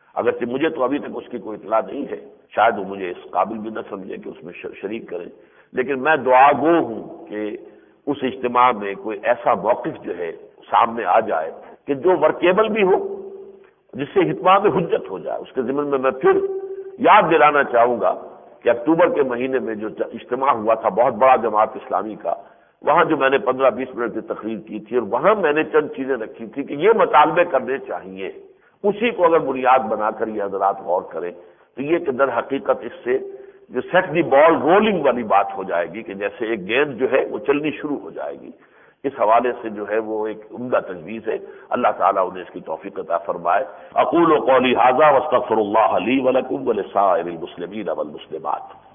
اگرچہ مجھے تو ابھی تک اس کی کوئی اطلاع نہیں ہے، شاید وہ مجھے اس قابل بھی نہ سمجھے کہ اس میں شریک کریں، لیکن میں دعا گو ہوں کہ اس اجتماع میں کوئی ایسا موقف جو ہے سامنے آ جائے کہ جو ورکیبل بھی ہو، جس سے اتمام حجت ہو جائے۔ اس کے ضمن میں میں پھر یاد دلانا چاہوں گا کہ اکتوبر کے مہینے میں جو اجتماع ہوا تھا بہت بڑا جماعت اسلامی کا، وہاں جو میں نے پندرہ بیس منٹ کی تقریر کی تھی، اور وہاں میں نے چند چیزیں رکھی تھی کہ یہ مطالبے کرنے چاہیے، اسی کو اگر بنیاد بنا کر یہ حضرات غور کریں تو یہ کہ در حقیقت اس سے جو سیٹ دی بال رولنگ والی بات ہو جائے گی کہ جیسے ایک گیند جو ہے وہ چلنی شروع ہو جائے گی۔ اس حوالے سے جو ہے وہ ایک عمدہ تجویز ہے، اللہ تعالیٰ انہیں اس کی توفیق عطا فرمائے۔ اقول قولی ھذا واستغفر اللہ لی ولکم ولسائر المسلمین والمسلمات۔